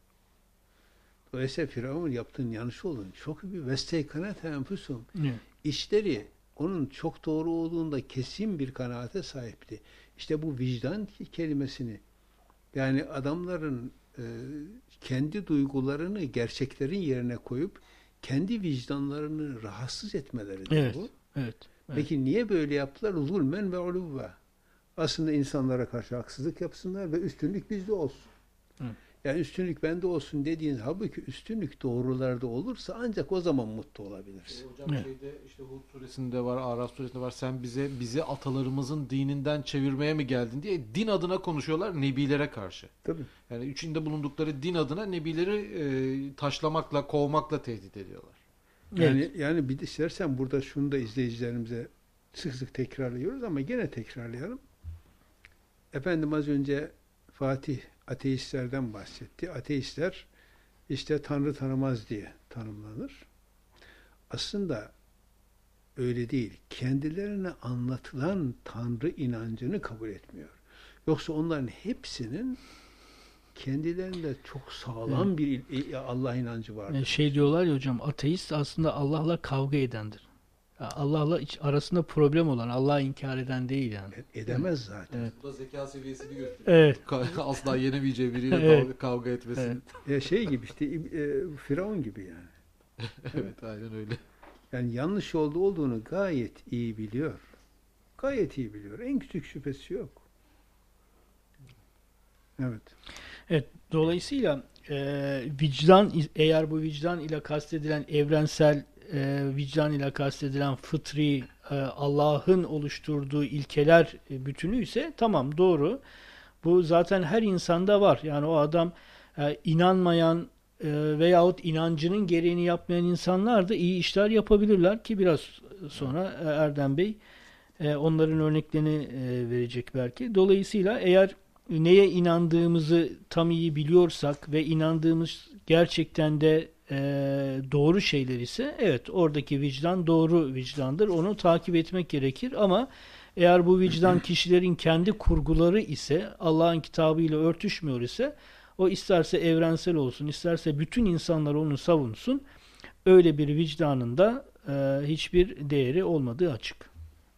Dolayısıyla Firavun yaptığın yanlış olduğunu çok bir vesteykanete enfusum. İşleri onun çok doğru olduğunda kesin bir kanaate sahipti. İşte bu vicdan kelimesini, yani adamların kendi duygularını gerçeklerin yerine koyup kendi vicdanlarını rahatsız etmeleridir Evet, bu. evet. Peki niye böyle yaptılar? Zulmen ve uluvve. Aslında insanlara karşı haksızlık yapsınlar ve üstünlük bizde olsun. Hı. Yani üstünlük bende olsun dediğiniz, halbuki üstünlük doğrularda olursa ancak o zaman mutlu olabilirsin. Hocam şeyde işte Hud suresinde var, Araf suresinde var. Sen bizi atalarımızın dininden çevirmeye mi geldin diye din adına konuşuyorlar nebilere karşı. Tabii. Yani içinde bulundukları din adına nebileri taşlamakla, kovmakla tehdit ediyorlar. Yani bir de istersen burada şunu da izleyicilerimize sık sık tekrarlıyoruz ama gene tekrarlayalım. Efendim az önce Fatih ateistlerden bahsetti. Ateistler işte Tanrı tanımaz diye tanımlanır. Aslında öyle değil. Kendilerine anlatılan Tanrı inancını kabul etmiyor. Yoksa onların hepsinin kendilerinde çok sağlam bir Allah inancı vardır. Şey diyorlar ya hocam, ateist aslında Allah'la kavga edendir. Allah'la arasında problem olan, Allah'ı inkar eden değil yani. Edemez zaten. Evet. Bu da zeka seviyesini gösteriyor. Evet. Asla yenemeyeceği biriyle Evet. kavga etmesini. Evet. Şey gibi işte Firavun gibi yani. Evet, aynen öyle. Yani yanlış olduğunu gayet iyi biliyor. Gayet iyi biliyor. En küçük şüphesi yok. Evet. Evet. Dolayısıyla vicdan, eğer bu vicdan ile kastedilen evrensel vicdan ile kastedilen fıtri Allah'ın oluşturduğu ilkeler bütünü ise tamam, doğru. Bu zaten her insanda var. Yani o adam inanmayan veyahut inancının gereğini yapmayan insanlar da iyi işler yapabilirler ki biraz sonra Erdem Bey onların örneklerini verecek belki. Dolayısıyla eğer neye inandığımızı tam iyi biliyorsak ve inandığımız gerçekten de doğru şeyler ise evet, oradaki vicdan doğru vicdandır. Onu takip etmek gerekir ama eğer bu vicdan kişilerin kendi kurguları ise, Allah'ın kitabıyla örtüşmüyor ise, o isterse evrensel olsun, isterse bütün insanlar onu savunsun, öyle bir vicdanın da hiçbir değeri olmadığı açık.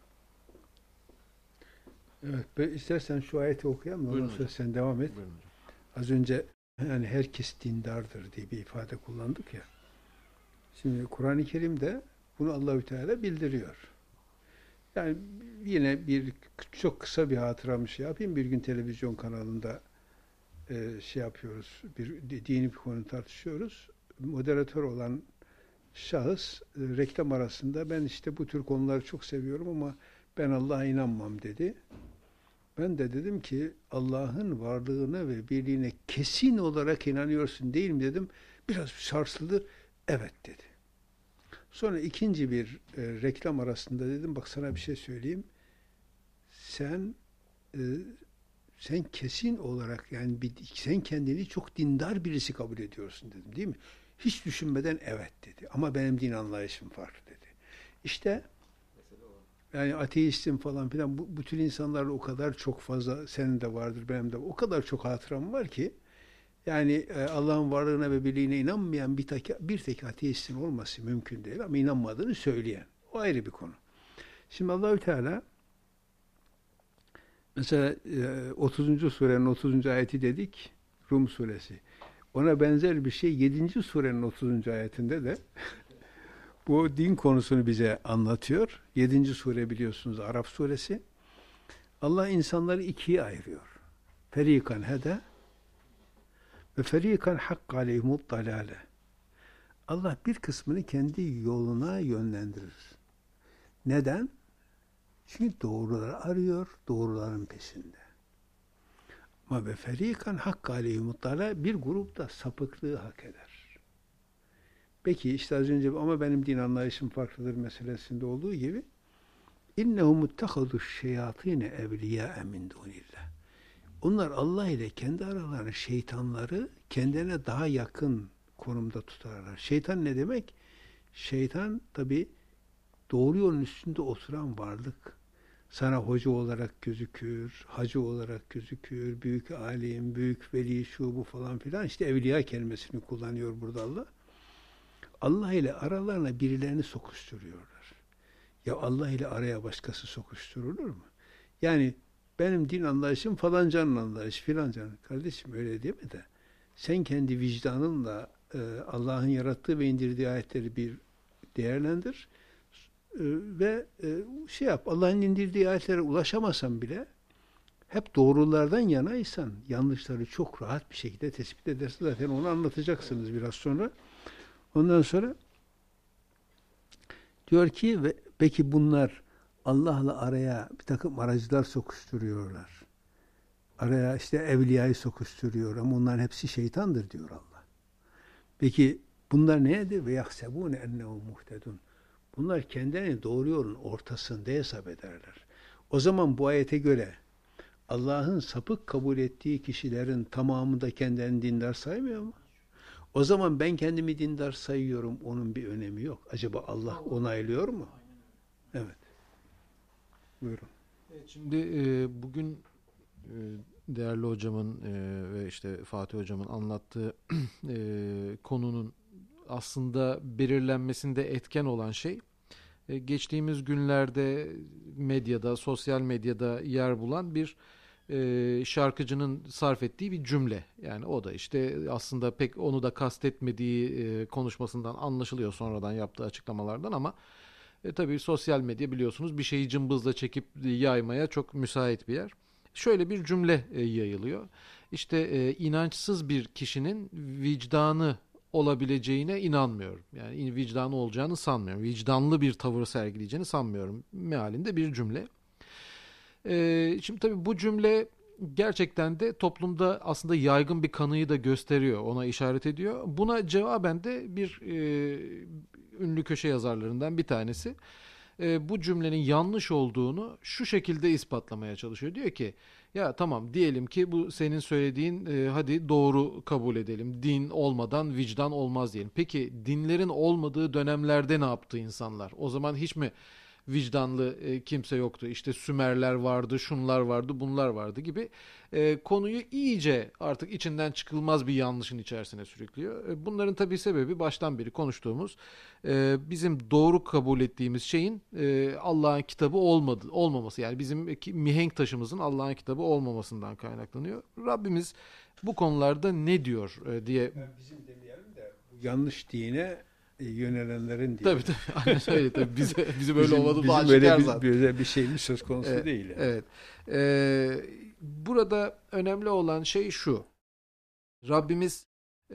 Evet. Ben istersen şu ayeti okuyalım. Ondan sonra sen devam et. Buyurun. Az önce yani herkes dindardır diye bir ifade kullandık ya. Şimdi Kur'an-ı Kerim'de bunu Allahü Teala bildiriyor. Yani yine çok kısa bir hatıramı yapayım. Bir gün televizyon kanalında şey yapıyoruz, dini bir konu tartışıyoruz. Moderatör olan şahıs reklam arasında ben işte bu tür konuları çok seviyorum ama ben Allah'a inanmam dedi. Ben de dedim ki Allah'ın varlığına ve birliğine kesin olarak inanıyorsun değil mi dedim. Biraz sarsıldı. Evet dedi. Sonra ikinci bir reklam arasında dedim bak sana bir şey söyleyeyim. Sen e, sen kesin olarak yani sen kendini çok dindar birisi kabul ediyorsun dedim değil mi? Hiç düşünmeden evet dedi. Ama benim din anlayışım farklı dedi. İşte yani ateistim falan filan bu tür insanlarla o kadar çok fazla senin de vardır benim de o kadar çok hatıram var ki yani Allah'ın varlığına ve birliğine inanmayan bir tek ateistin olması mümkün değil ama inanmadığını söyleyen. O ayrı bir konu. Şimdi Allahü Teala mesela 30. surenin 30. ayeti dedik Rum suresi. Ona benzer bir şey 7. surenin 30. ayetinde de bu din konusunu bize anlatıyor. 7. sure biliyorsunuz Araf suresi. Allah insanları ikiye ayırıyor. Ferikan hede ve ferikan hakka aleyhimut dalale. Allah bir kısmını kendi yoluna yönlendirir. Neden? Çünkü doğruları arıyor, doğruların peşinde. Ama ve ferikan hakka aleyhimut dalale bir grupta sapıklığı hak eder. Peki işte az önce ama benim din anlayışım farklıdır meselesinde olduğu gibi innehum muttehadu şeyatine evliya min dunillah. Onlar Allah ile kendi aralarında şeytanları kendine daha yakın konumda tutarlar. Şeytan ne demek? Şeytan tabi doğru yolun üstünde oturan varlık. Sana hoca olarak gözükür, hacı olarak gözükür, büyük alim, büyük veli, şu bu falan filan. İşte evliya kelimesini kullanıyor burada Allah. Allah ile aralarına birilerini sokuşturuyorlar. Ya Allah ile araya başkası sokuşturulur mu? Yani benim din anlayışım falancanın anlayışı filancanın. Kardeşim öyle deme de sen kendi vicdanınla Allah'ın yarattığı ve indirdiği ayetleri bir değerlendir ve şey yap. Allah'ın indirdiği ayetlere ulaşamasan bile hep doğrulardan yanaysan yanlışları çok rahat bir şekilde tespit edersin. Zaten onu anlatacaksınız biraz sonra. Ondan sonra diyor ki peki bunlar Allah'la araya bir takım aracılar sokuşturuyorlar. Araya işte evliyayı sokuşturuyor ama onların hepsi şeytandır diyor Allah. Peki bunlar nedir? Ve yahsebune ennehum muhtedun. Bunlar kendilerini doğru yolun ortasında hesap ederler. O zaman bu ayete göre Allah'ın sapık kabul ettiği kişilerin tamamı da kendilerini dindar saymıyor mu? O zaman ben kendimi dindar sayıyorum. Onun bir önemi yok. Acaba Allah onaylıyor mu? Evet. Buyurun. Evet, şimdi bugün değerli hocamın ve işte Fatih hocamın anlattığı konunun aslında belirlenmesinde etken olan şey geçtiğimiz günlerde medyada, sosyal medyada yer bulan bir şarkıcının sarf ettiği bir cümle. Yani o da işte aslında pek onu da kastetmediği konuşmasından anlaşılıyor sonradan yaptığı açıklamalardan ama tabii sosyal medya biliyorsunuz bir şeyi cımbızla çekip yaymaya çok müsait bir yer. Şöyle bir cümle yayılıyor. İşte inançsız bir kişinin vicdanı olabileceğine inanmıyorum. Yani vicdanı olacağını sanmıyorum. Vicdanlı bir tavır sergileyeceğini sanmıyorum. Mealinde bir cümle. Şimdi tabii bu cümle gerçekten de toplumda aslında yaygın bir kanıyı da gösteriyor, ona işaret ediyor. Buna cevaben de bir ünlü köşe yazarlarından bir tanesi bu cümlenin yanlış olduğunu şu şekilde ispatlamaya çalışıyor. Diyor ki ya tamam diyelim ki bu senin söylediğin hadi doğru kabul edelim. Din olmadan vicdan olmaz diyelim. Peki dinlerin olmadığı dönemlerde ne yaptı insanlar? O zaman hiç mi vicdanlı kimse yoktu? İşte Sümerler vardı, şunlar vardı, bunlar vardı gibi konuyu iyice artık içinden çıkılmaz bir yanlışın içerisine sürüklüyor. Bunların tabii sebebi baştan beri konuştuğumuz bizim doğru kabul ettiğimiz şeyin Allah'ın kitabı olmaması. Yani bizim mihenk taşımızın Allah'ın kitabı olmamasından kaynaklanıyor. Rabbimiz bu konularda ne diyor diye. Yani bizim demeyelim de yanlış dine yönelenlerin diye. Tabii. Aynen öyle. Tabii bize böyle olmadı da aşikar zaten. Böyle bir şeyimiz söz konusu değil. Yani. Evet. Burada önemli olan şey şu. Rabbimiz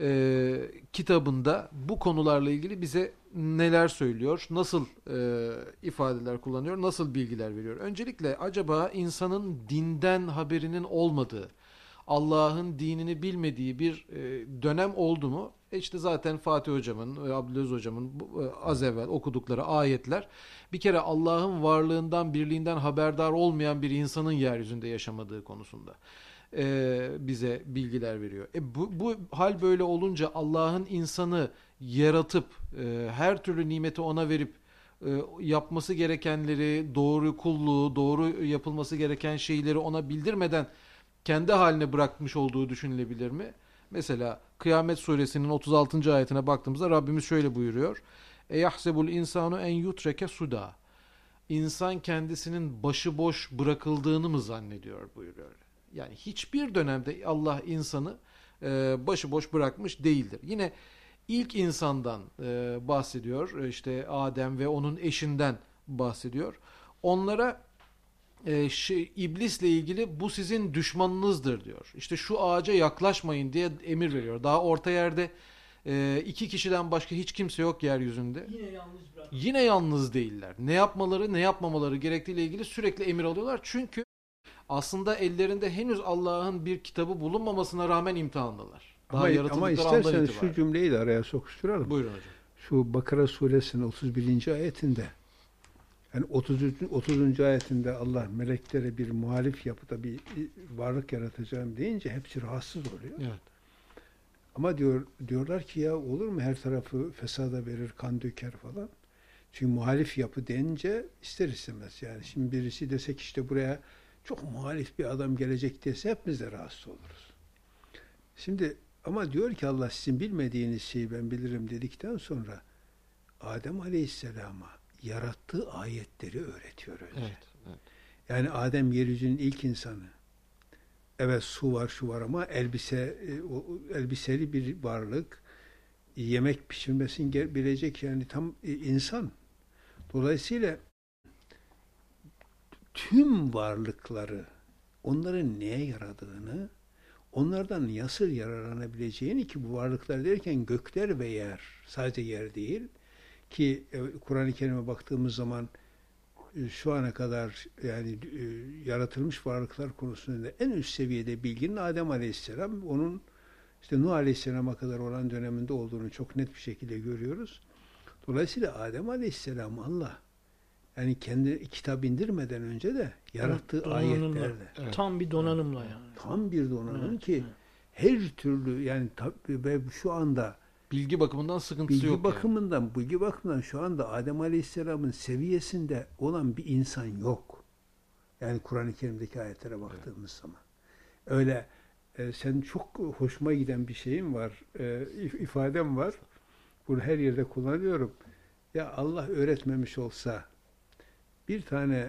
kitabında bu konularla ilgili bize neler söylüyor, nasıl ifadeler kullanıyor, nasıl bilgiler veriyor? Öncelikle acaba insanın dinden haberinin olmadığı, Allah'ın dinini bilmediği bir dönem oldu mu? İşte zaten Fatih Hocam'ın, Abdülaziz Hocam'ın az evvel okudukları ayetler bir kere Allah'ın varlığından, birliğinden haberdar olmayan bir insanın yeryüzünde yaşamadığı konusunda bize bilgiler veriyor. Bu hal böyle olunca Allah'ın insanı yaratıp her türlü nimeti ona verip yapması gerekenleri, doğru kulluğu, doğru yapılması gereken şeyleri ona bildirmeden kendi haline bırakmış olduğu düşünülebilir mi? Mesela Kıyamet Suresinin 36. ayetine baktığımızda Rabbimiz şöyle buyuruyor. Eyahsebul insanu en yutreke suda. İnsan kendisinin başıboş bırakıldığını mı zannediyor buyuruyor. Yani hiçbir dönemde Allah insanı başıboş bırakmış değildir. Yine ilk insandan bahsediyor. İşte Adem ve onun eşinden bahsediyor. Onlara iblisle ilgili bu sizin düşmanınızdır diyor. İşte şu ağaca yaklaşmayın diye emir veriyor. Daha orta yerde iki kişiden başka hiç kimse yok yeryüzünde. Yine yalnız değiller. Ne yapmaları ne yapmamaları gerektiğiyle ilgili sürekli emir alıyorlar. Çünkü aslında ellerinde henüz Allah'ın bir kitabı bulunmamasına rağmen imtihandalar. Ama istersen şu cümleyi de araya sokuşturalım. Buyurun hocam. Şu Bakara suresinin 31. ayetinde, yani 30. ayetinde Allah meleklere bir muhalif yapıda bir varlık yaratacağım deyince hepsi rahatsız oluyor. Evet. Ama diyorlar ki ya olur mu, her tarafı fesada verir, kan döker falan. Çünkü muhalif yapı denince ister istemez yani. Şimdi birisi desek işte buraya çok muhalif bir adam gelecek dese hepimiz de rahatsız oluruz. Şimdi ama diyor ki Allah, sizin bilmediğiniz şeyi ben bilirim dedikten sonra Adem Aleyhisselam'a yarattığı ayetleri öğretiyor önce. Evet. Yani Adem yeryüzünün ilk insanı. Evet, su var, şu var ama elbiseli bir varlık, yemek pişirmesini bilecek yani tam insan. Dolayısıyla tüm varlıkları, onların neye yaradığını, onlardan nasıl yararlanabileceğini, ki bu varlıklar derken gökler ve yer, sadece yer değil ki Kur'an-ı Kerim'e baktığımız zaman şu ana kadar yani yaratılmış varlıklar konusunda en üst seviyede bilginin Adem Aleyhisselam, onun işte Nuh Aleyhisselam'a kadar olan döneminde olduğunu çok net bir şekilde görüyoruz. Dolayısıyla Adem Aleyhisselam Allah yani kendi kitap indirmeden önce de yarattığı ayetlerle. Evet. Tam bir donanımla yani. Tam bir donanım ki her türlü yani ve şu anda Bilgi bakımından sıkıntısı yok. Bilgi bakımından şu anda Adem Aleyhisselam'ın seviyesinde olan bir insan yok. Yani Kur'an-ı Kerim'deki ayetlere baktığımız zaman. Öyle sen çok hoşuma giden bir şeyim var, ifadem var. Bunu her yerde kullanıyorum. Ya Allah öğretmemiş olsa bir tane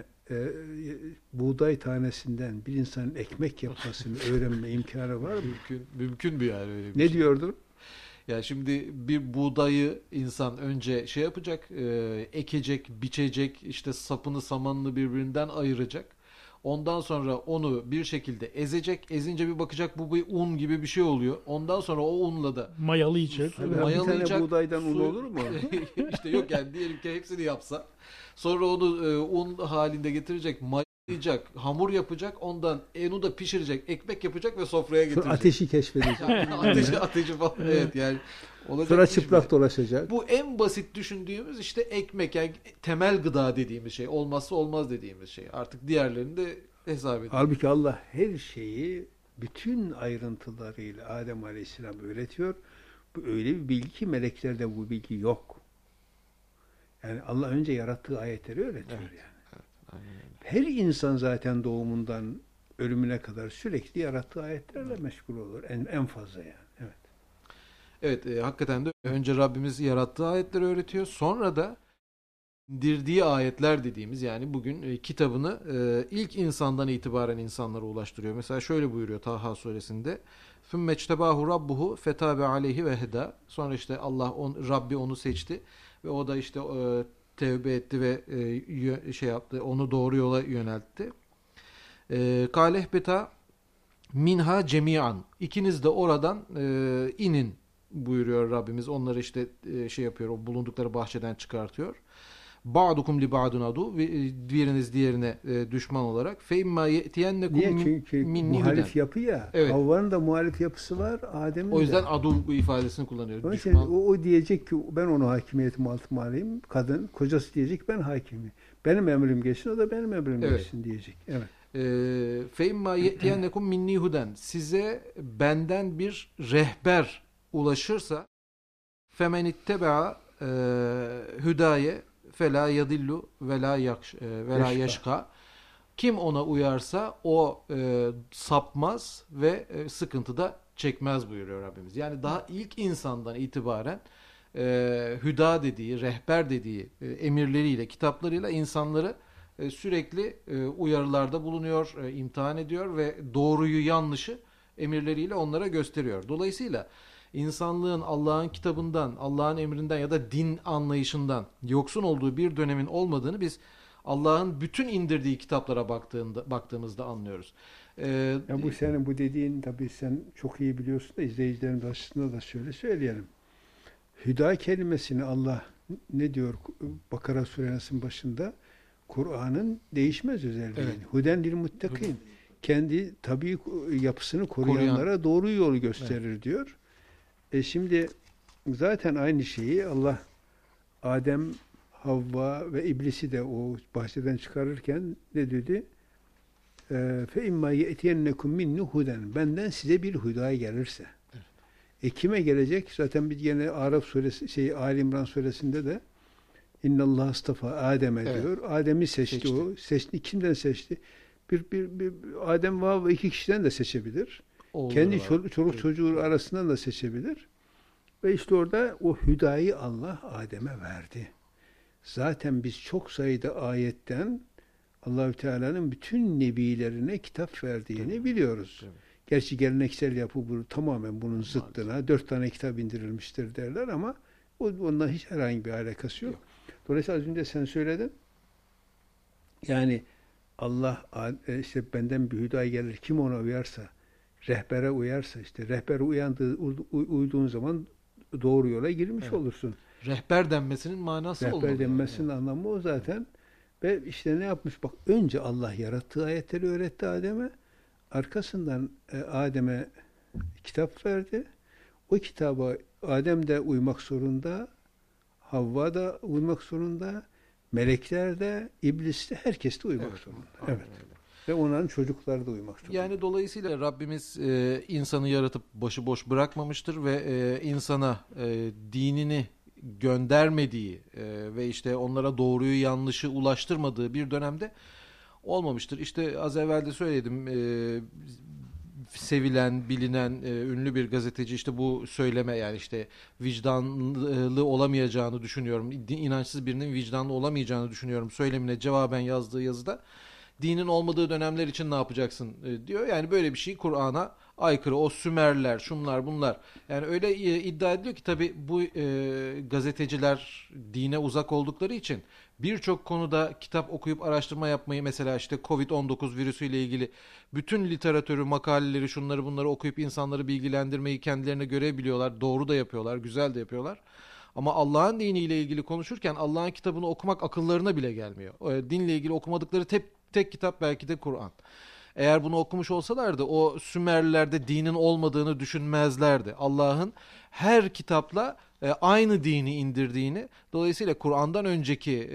buğday tanesinden bir insanın ekmek yapmasını öğrenme imkanı var mı? Mümkün bir yani öyle bir Ne şey. diyordun? Ya şimdi bir buğdayı insan önce şey yapacak, ekecek, biçecek, işte sapını samanını birbirinden ayıracak. Ondan sonra onu bir şekilde ezecek. Ezince bir bakacak bu bir un gibi bir şey oluyor. Ondan sonra o unla da mayalayacak. Bir tane buğdaydan un olur mu? İşte yok yani diyelim ki hepsini yapsa. Sonra onu un halinde getirecek, mayalayacak, hamur yapacak. Ondan onu da pişirecek, ekmek yapacak ve sofraya getirecek. Sonra ateşi keşfedecek. ateşi falan. Evet yani. Sonra çıplak dolaşacak. Bu en basit düşündüğümüz işte ekmek, yani temel gıda dediğimiz şey, olmazsa olmaz dediğimiz şey. Artık diğerlerini de hesap ediyor. Halbuki Allah her şeyi bütün ayrıntılarıyla Adem Aleyhisselam öğretiyor. Bu öyle bir bilgi ki meleklerde bu bilgi yok. Yani Allah önce yarattığı ayetleri öğretiyor yani. Evet, aynen öyle. Her insan zaten doğumundan ölümüne kadar sürekli yarattığı ayetlerle meşgul olur. En fazla yani. Evet. Evet, hakikaten de önce Rabbimiz yarattığı ayetleri öğretiyor. Sonra da indirdiği ayetler dediğimiz, yani bugün kitabını ilk insandan itibaren insanlara ulaştırıyor. Mesela şöyle buyuruyor Taha suresinde. ثُمَّ اجْتَبَاهُ رَبُّهُ فَتَابَ عَلَيْهِ وَهَدَى. Sonra işte Rabbi onu seçti ve o da işte tevbe etti ve şey yaptı, onu doğru yola yöneltti. قَالَ اهْبِتَا minha cemiyan. İkiniz de oradan inin buyuruyor Rabbimiz. Onları işte şey yapıyor, o bulundukları bahçeden çıkartıyor. Ba'dukum li ba'dun adu, biriniz diğerine düşman olarak. Fe imma ye'tiyennekum Niye? Çünkü minni muhalif huden. yapı ya. Evet. Havva'nın da muhalif yapısı var. Adem'in de. O yüzden adu ifadesini kullanıyor. Onun için Düşman. o diyecek ki ben onu hakimiyetim altıma alayım. Kadın, kocası diyecek ben hakimim. Benim emrim geçsin, o da benim emrim Evet. geçsin diyecek. Evet. Fe imma ye'tiyennekum minni huden. Size benden bir rehber ulaşırsa femen itteba'a hüdaye fela yadillu ve la yeşka. Kim ona uyarsa o sapmaz ve sıkıntı da çekmez buyuruyor Rabbimiz. Yani daha ilk insandan itibaren hüda dediği, rehber dediği emirleriyle, kitaplarıyla insanları sürekli uyarılarda bulunuyor, imtihan ediyor ve doğruyu yanlışı emirleriyle onlara gösteriyor. Dolayısıyla insanlığın Allah'ın kitabından, Allah'ın emrinden ya da din anlayışından yoksun olduğu bir dönemin olmadığını biz Allah'ın bütün indirdiği kitaplara baktığımızda anlıyoruz. Ya bu senin bu dediğin tabii sen çok iyi biliyorsun da izleyicilerimiz açısından da şöyle söyleyelim. Hüda kelimesini Allah ne diyor Bakara suresinin başında? Kur'an'ın değişmez özelliği. Evet. Huden lil muttakin. Kendi tabii yapısını koruyanlara doğru yolu gösterir diyor. Şimdi zaten aynı şeyi Allah Adem, Havva ve İblis'i de o bahçeden çıkarırken ne dedi? Fe imma ye'tiyennekum minni huden. Benden size bir hüda gelirse. Kime gelecek? Zaten bir yine Araf suresi, Ali İmran suresinde de İnnallah astafa Adem'e diyor. Adem'i seçti o. Seçti. Kimden seçti? Bir Adem ve Havva iki kişiden de seçebilir. Kendi çoluk çocuğu arasından da seçebilir. Ve işte orada o hüdayı Allah Adem'e verdi. Zaten biz çok sayıda ayetten Allahü Teala'nın bütün nebilerine kitap verdiğini biliyoruz. Tabii. Gerçi geleneksel yapı bu tamamen bunun zıttına 4 tane kitap indirilmiştir derler ama ondan hiç herhangi bir alakası yok. Dolayısıyla az önce sen söyledin. Yani Allah işte benden bir hüda gelir. Kim ona uyarsa, rehbere uyarsa işte rehbere uyduğun zaman doğru yola girmiş olursun. Rehber denmesinin manası olmalı. Rehber denmesinin anlamı o zaten. Ve işte ne yapmış? Bak önce Allah yarattığı ayetleri öğretti Adem'e. Arkasından Adem'e kitap verdi. O kitaba Adem de uymak zorunda. Havva da uymak zorunda. Melekler de, iblis de, herkes de uymak zorunda. Evet. Ve onların çocukları da uymak zorunda. Yani dolayısıyla Rabbimiz insanı yaratıp başıboş bırakmamıştır ve insana dinini göndermediği ve işte onlara doğruyu yanlışı ulaştırmadığı bir dönemde olmamıştır. İşte az evvel de söyledim, sevilen, bilinen, ünlü bir gazeteci işte bu söyleme, yani işte vicdanlı olamayacağını düşünüyorum, inançsız birinin vicdanlı olamayacağını düşünüyorum söylemine cevaben yazdığı yazıda dinin olmadığı dönemler için ne yapacaksın diyor. Yani böyle bir şey Kur'an'a aykırı. O Sümerler, şunlar bunlar. Yani öyle iddia ediliyor ki tabii bu gazeteciler dine uzak oldukları için birçok konuda kitap okuyup araştırma yapmayı, mesela işte Covid-19 virüsüyle ilgili bütün literatürü, makaleleri, şunları bunları okuyup insanları bilgilendirmeyi kendilerine göre biliyorlar. Doğru da yapıyorlar, güzel de yapıyorlar. Ama Allah'ın diniyle ilgili konuşurken Allah'ın kitabını okumak akıllarına bile gelmiyor. Dinle ilgili okumadıkları tek kitap belki de Kur'an. Eğer bunu okumuş olsalardı o Sümerlilerde dinin olmadığını düşünmezlerdi. Allah'ın her kitapla aynı dini indirdiğini, dolayısıyla Kur'an'dan önceki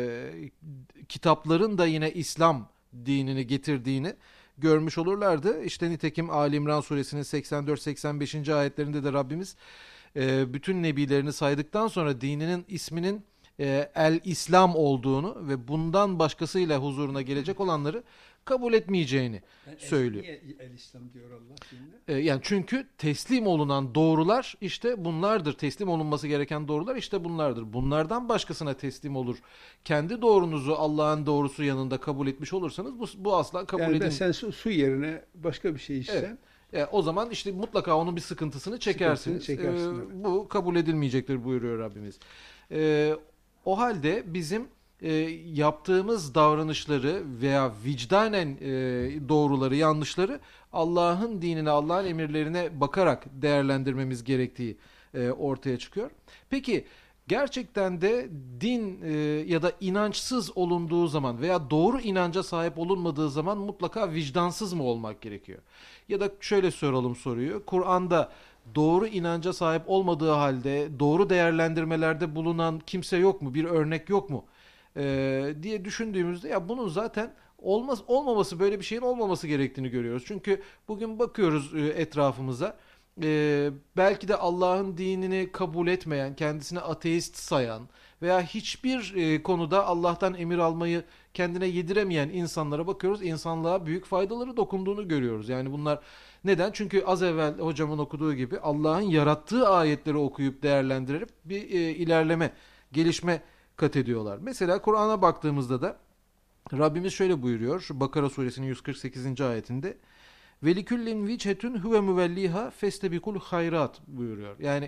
kitapların da yine İslam dinini getirdiğini görmüş olurlardı. İşte nitekim Ali İmran suresinin 84-85. ayetlerinde de Rabbimiz bütün nebilerini saydıktan sonra dininin isminin El-İslam olduğunu ve bundan başkasıyla huzuruna gelecek olanları kabul etmeyeceğini söylüyor. Niye El-İslam diyor Allah şimdi? Yani çünkü teslim olunan doğrular işte bunlardır. Teslim olunması gereken doğrular işte bunlardır. Bunlardan başkasına teslim olur. Kendi doğrunuzu Allah'ın doğrusu yanında kabul etmiş olursanız bu asla kabul edilmez. Yani sen su yerine başka bir şey içsen o zaman işte mutlaka onun bir sıkıntısını çekersiniz. Bu kabul edilmeyecektir buyuruyor Rabbimiz. O halde bizim yaptığımız davranışları veya vicdanen doğruları, yanlışları Allah'ın dinine, Allah'ın emirlerine bakarak değerlendirmemiz gerektiği ortaya çıkıyor. Peki gerçekten de din ya da inançsız olunduğu zaman veya doğru inanca sahip olunmadığı zaman mutlaka vicdansız mı olmak gerekiyor? Ya da şöyle soralım soruyu. Kur'an'da doğru inanca sahip olmadığı halde doğru değerlendirmelerde bulunan kimse yok mu? Bir örnek yok mu? Diye düşündüğümüzde ya bunun zaten olmaması, böyle bir şeyin olmaması gerektiğini görüyoruz. Çünkü bugün bakıyoruz etrafımıza. Belki de Allah'ın dinini kabul etmeyen, kendisini ateist sayan veya hiçbir konuda Allah'tan emir almayı kendine yediremeyen insanlara bakıyoruz. İnsanlığa büyük faydaları dokunduğunu görüyoruz. Yani bunlar neden? Çünkü az evvel hocamın okuduğu gibi Allah'ın yarattığı ayetleri okuyup değerlendirip bir ilerleme, gelişme kat ediyorlar. Mesela Kur'an'a baktığımızda da Rabbimiz şöyle buyuruyor. Şu Bakara suresinin 148. ayetinde Veliküllin vichetun huve müvelliha festebikul hayrat buyuruyor. Yani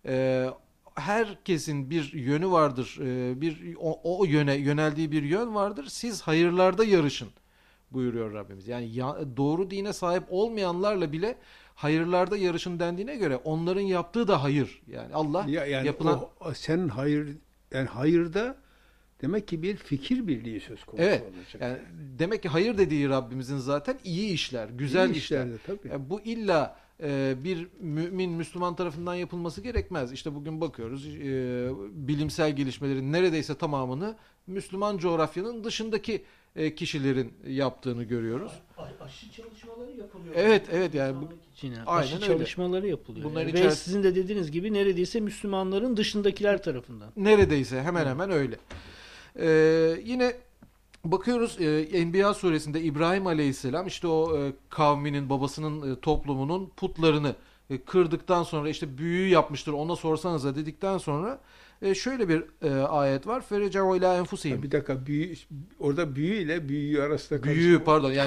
herkesin bir yönü vardır. O yöne yöneldiği bir yön vardır. Siz hayırlarda yarışın buyuruyor Rabbimiz. Yani doğru dine sahip olmayanlarla bile hayırlarda yarışın dendiğine göre onların yaptığı da hayır. Yani Allah yani yapılan sen hayır, yani hayırda demek ki bir fikir birliği söz konusu olacak. Yani demek ki hayır dediği Rabbimizin zaten iyi işler, güzel İyi işler. tabii. Yani bu illa bir mümin, Müslüman tarafından yapılması gerekmez. İşte bugün bakıyoruz bilimsel gelişmelerin neredeyse tamamını Müslüman coğrafyanın dışındaki kişilerin yaptığını görüyoruz. Aşı çalışmaları yapılıyor. Evet yani aşı çalışmaları yapılıyor. Bunların Ve sizin de dediğiniz gibi neredeyse Müslümanların dışındakiler tarafından. Neredeyse hemen öyle. Yine bakıyoruz Enbiya suresinde İbrahim Aleyhisselam işte o kavminin, babasının toplumunun putlarını kırdıktan sonra işte büyü yapmıştır ona sorsanıza dedikten sonra şöyle bir ayet var. Fereca'u ila enfusihim. Bir dakika, orada büyü ile büyüyü arasında yani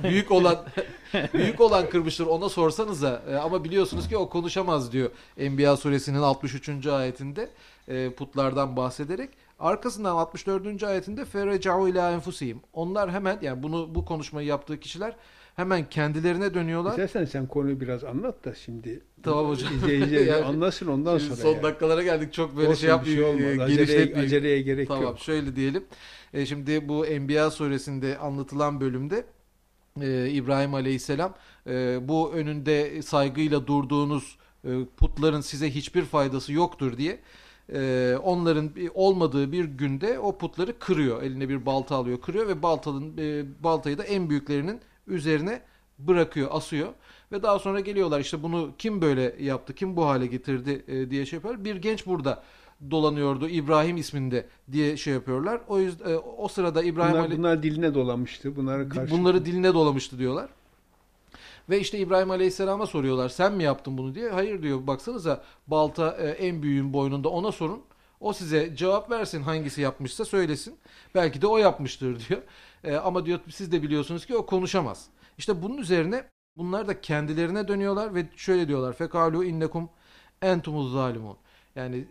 büyük olan kırmıştır ona sorsanıza ama biliyorsunuz ki o konuşamaz diyor Enbiya suresinin 63. ayetinde putlardan bahsederek. Arkasından 64. ayetinde fereca'u ila enfusihim. Onlar hemen yani bu konuşmayı yaptığı kişiler hemen kendilerine dönüyorlar. İstersen sen konuyu biraz anlat da şimdi. Tamam hocam. İzleyiciler yani, anlasın ondan sonra. Son dakikalara geldik. Çok böyle olsun, aceleye gerek tamam, yok. Şöyle diyelim. Şimdi bu Enbiya suresinde anlatılan bölümde İbrahim Aleyhisselam bu önünde saygıyla durduğunuz putların size hiçbir faydası yoktur diye onların olmadığı bir günde o putları kırıyor. Eline bir balta alıyor, kırıyor ve baltayı da en büyüklerinin üzerine bırakıyor, asıyor. Ve daha sonra geliyorlar işte bunu kim böyle yaptı, kim bu hale getirdi diye şey yapıyor. Bir genç burada dolanıyordu İbrahim isminde diye şey yapıyorlar. O yüzden o sırada bunlar diline dolamıştı. Bunları diline dolamıştı diyorlar. Ve işte İbrahim Aleyhisselam'a soruyorlar sen mi yaptın bunu diye. Hayır diyor, baksanıza balta en büyüğün boynunda, ona sorun. O size cevap versin, hangisi yapmışsa söylesin. Belki de o yapmıştır diyor. Ama diyor siz de biliyorsunuz ki o konuşamaz. İşte bunun üzerine bunlar da kendilerine dönüyorlar ve şöyle diyorlar. Fekalu innekum entumuz zalimun. Yani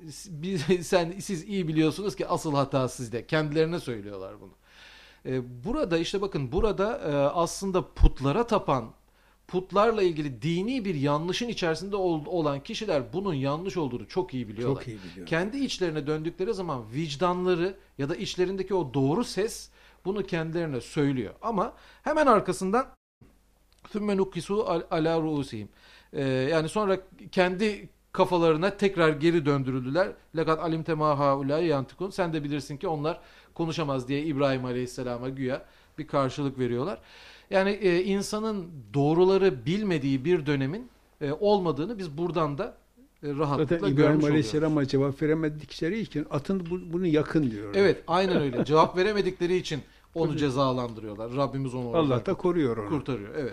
siz iyi biliyorsunuz ki asıl hata sizde. Kendilerine söylüyorlar bunu. Burada işte bakın aslında putlara tapan, putlarla ilgili dini bir yanlışın içerisinde olan kişiler bunun yanlış olduğunu çok iyi biliyorlar. Çok iyi biliyorlar. Kendi içlerine döndükleri zaman vicdanları ya da içlerindeki o doğru ses bunu kendilerine söylüyor. Ama hemen arkasından ثُمَّ نُقِّسُوا عَلَى رُؤُسِهِمْ yani sonra kendi kafalarına tekrar geri döndürüldüler. لَقَدْ عَلِمْتَ مَا هَاُولَٰئِ يَنْتِقُونَ sen de bilirsin ki onlar konuşamaz diye İbrahim Aleyhisselam'a güya bir karşılık veriyorlar. Yani insanın doğruları bilmediği bir dönemin olmadığını biz buradan da rahatlıkla zaten İbrahim Aleyhisselam'a cevap veremedikleri için atın bunu yakın diyor. Evet, aynen öyle. Cevap veremedikleri için onu cezalandırıyorlar. Rabbimiz onu Allah da koruyor onu. Kurtarıyor. Evet.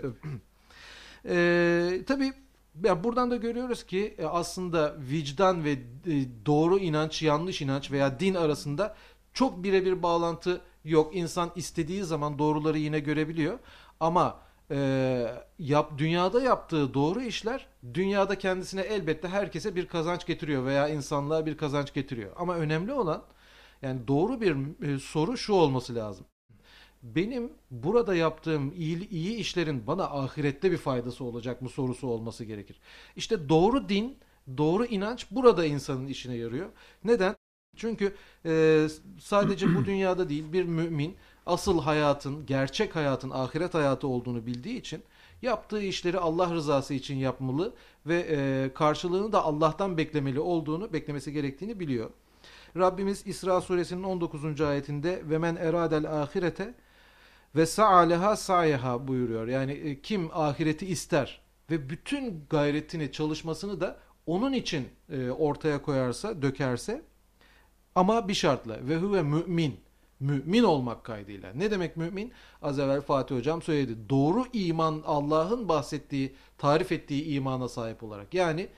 Tabii ya buradan da görüyoruz ki aslında vicdan ve doğru inanç, yanlış inanç veya din arasında çok birebir bağlantı yok. İnsan istediği zaman doğruları yine görebiliyor. Ama dünyada yaptığı doğru işler dünyada kendisine elbette herkese bir kazanç getiriyor veya insanlığa bir kazanç getiriyor. Ama önemli olan Yani doğru bir soru şu olması lazım. Benim burada yaptığım iyi işlerin bana ahirette bir faydası olacak mı sorusu olması gerekir. İşte doğru din, doğru inanç burada insanın işine yarıyor. Neden? Çünkü sadece bu dünyada değil, bir mümin asıl hayatın, gerçek hayatın ahiret hayatı olduğunu bildiği için yaptığı işleri Allah rızası için yapmalı ve karşılığını da Allah'tan beklemesi gerektiğini biliyor. Rabbimiz İsra suresinin 19. ayetinde ve men eradel ahirete ve sa'aleha sa'yaha buyuruyor. Yani kim ahireti ister ve bütün gayretini, çalışmasını da onun için ortaya koyarsa, dökerse, ama bir şartla, ve huve mümin. Mümin olmak kaydıyla. Ne demek mümin? Az evvel Fatih Hocam söyledi. Doğru iman, Allah'ın bahsettiği, tarif ettiği imana sahip olarak. Yani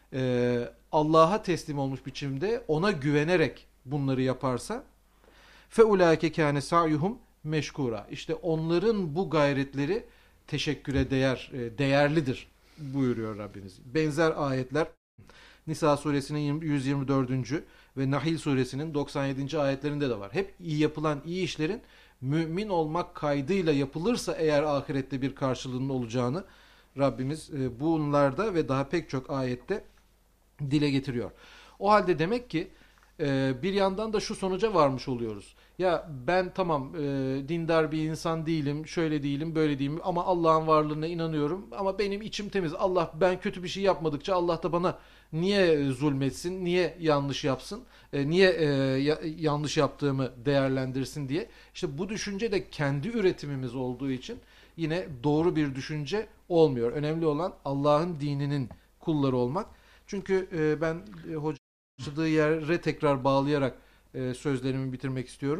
Allah'a teslim olmuş biçimde ona güvenerek bunları yaparsa فَاُولَٰئِكَ كَانَ سَعْيُهُمْ meşkura. İşte onların bu gayretleri teşekküre değerlidir buyuruyor Rabbimiz. Benzer ayetler Nisa suresinin 124. ve Nahil suresinin 97. ayetlerinde de var. Hep iyi yapılan iyi işlerin mümin olmak kaydıyla yapılırsa eğer ahirette bir karşılığının olacağını Rabbimiz bunlarda ve daha pek çok ayette dile getiriyor. O halde demek ki bir yandan da şu sonuca varmış oluyoruz. Ya ben tamam dindar bir insan değilim, şöyle değilim, böyle değilim ama Allah'ın varlığına inanıyorum. Ama benim içim temiz. Ben kötü bir şey yapmadıkça Allah da bana niye zulmetsin, niye yanlış yapsın, niye yanlış yaptığımı değerlendirsin diye. İşte bu düşünce de kendi üretimimiz olduğu için yine doğru bir düşünce olmuyor. Önemli olan Allah'ın dininin kulları olmak. Çünkü ben hocam yere tekrar bağlayarak sözlerimi bitirmek istiyorum.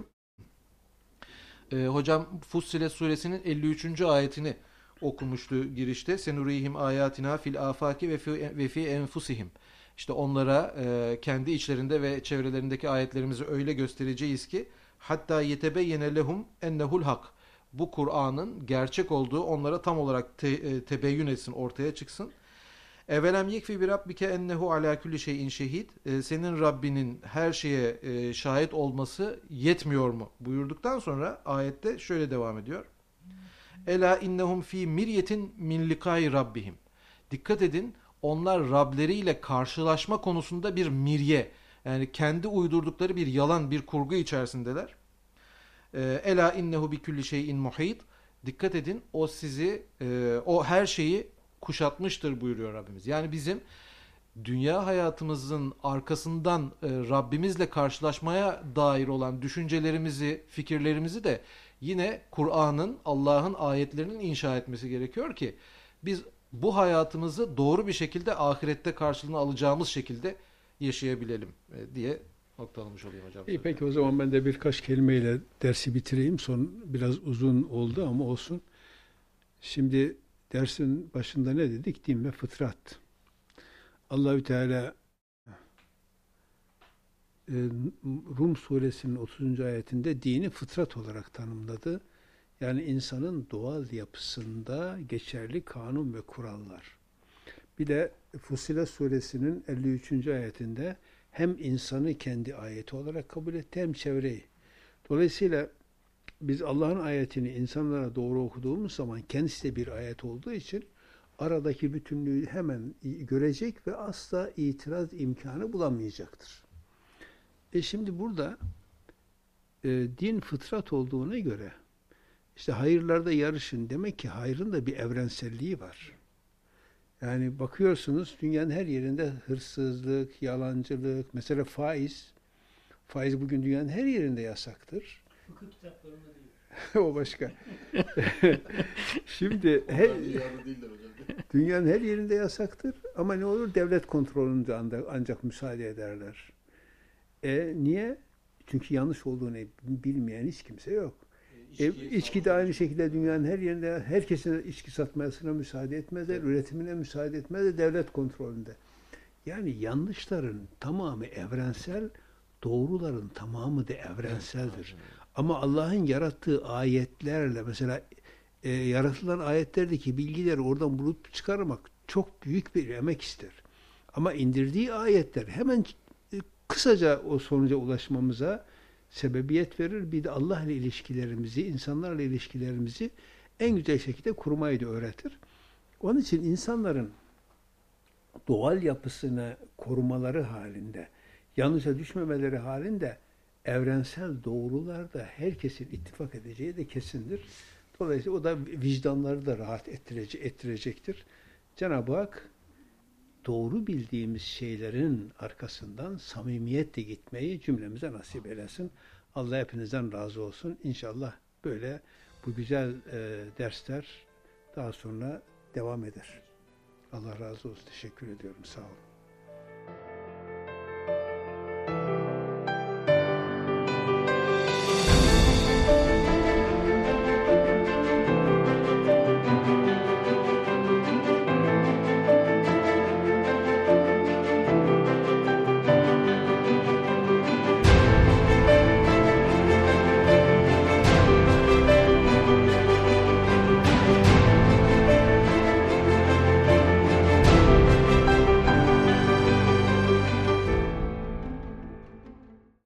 Hocam Fussilet suresinin 53. ayetini okumuştu girişte. Senurihim ayatina fil afaki ve fi enfusihim. İşte onlara kendi içlerinde ve çevrelerindeki ayetlerimizi öyle göstereceğiz ki hatta yetebeyyene lehum ennehul hak. Bu Kur'an'ın gerçek olduğu onlara tam olarak tebeyyün etsin, ortaya çıksın. Evelem yekfi bi rabbike ennehu ala kulli şeyin şehid. Senin Rabbinin her şeye şahit olması yetmiyor mu buyurduktan sonra ayette şöyle devam ediyor. Ela innehum fi miryetin min likai rabbihim. Dikkat edin, onlar Rableriyle karşılaşma konusunda bir mirye, yani kendi uydurdukları bir yalan, bir kurgu içerisindeler. Ela innehu bi kulli şeyin muhit. Dikkat edin, o her şeyi kuşatmıştır buyuruyor Rabbimiz. Yani bizim dünya hayatımızın arkasından Rabbimizle karşılaşmaya dair olan düşüncelerimizi, fikirlerimizi de yine Kur'an'ın, Allah'ın ayetlerinin inşa etmesi gerekiyor ki biz bu hayatımızı doğru bir şekilde ahirette karşılığını alacağımız şekilde yaşayabilelim diye noktalamış olayım hocam. İyi, peki o zaman ben de birkaç kelimeyle dersi bitireyim. Son biraz uzun oldu ama olsun. Şimdi dersin başında ne dedik? Din ve fıtrat. Allahü Teala Rum suresinin 30. ayetinde dini fıtrat olarak tanımladı. Yani insanın doğal yapısında geçerli kanun ve kurallar. Bir de Fussilet suresinin 53. ayetinde hem insanı kendi ayeti olarak kabul etti hem çevreyi. Dolayısıyla biz Allah'ın ayetini insanlara doğru okuduğumuz zaman kendisi de bir ayet olduğu için aradaki bütünlüğü hemen görecek ve asla itiraz imkanı bulamayacaktır. Şimdi burada din fıtrat olduğuna göre işte hayırlarda yarışın, demek ki hayrın da bir evrenselliği var. Yani bakıyorsunuz dünyanın her yerinde hırsızlık, yalancılık, mesela faiz bugün dünyanın her yerinde yasaktır. Fıkıh kitaplarında değil. O başka. Şimdi dünyanın her yerinde yasaktır ama ne olur? Devlet kontrolünde ancak müsaade ederler. Niye? Çünkü yanlış olduğunu bilmeyen hiç kimse yok. İçki de aynı şekilde dünyanın her yerinde, herkesin içki satmasına müsaade etmezler, üretimine müsaade etmezler, devlet kontrolünde. Yani yanlışların tamamı evrensel, doğruların tamamı da evrenseldir. Ama Allah'ın yarattığı ayetlerle, mesela yaratılan ayetlerdeki bilgileri oradan bulup çıkarmak çok büyük bir emek ister. Ama indirdiği ayetler hemen kısaca o sonuca ulaşmamıza sebebiyet verir. Bir de Allah ile ilişkilerimizi, insanlarla ilişkilerimizi en güzel şekilde kurmayı da öğretir. Onun için insanların doğal yapısını korumaları halinde, yanlışa düşmemeleri halinde evrensel doğrularda herkesin ittifak edeceği de kesindir. Dolayısıyla o da vicdanları da rahat ettirecektir. Cenab-ı Hak doğru bildiğimiz şeylerin arkasından samimiyetle gitmeyi cümlemize nasip eylesin. Allah hepinizden razı olsun. İnşallah böyle bu güzel dersler daha sonra devam eder. Allah razı olsun. Teşekkür ediyorum. Sağ olun.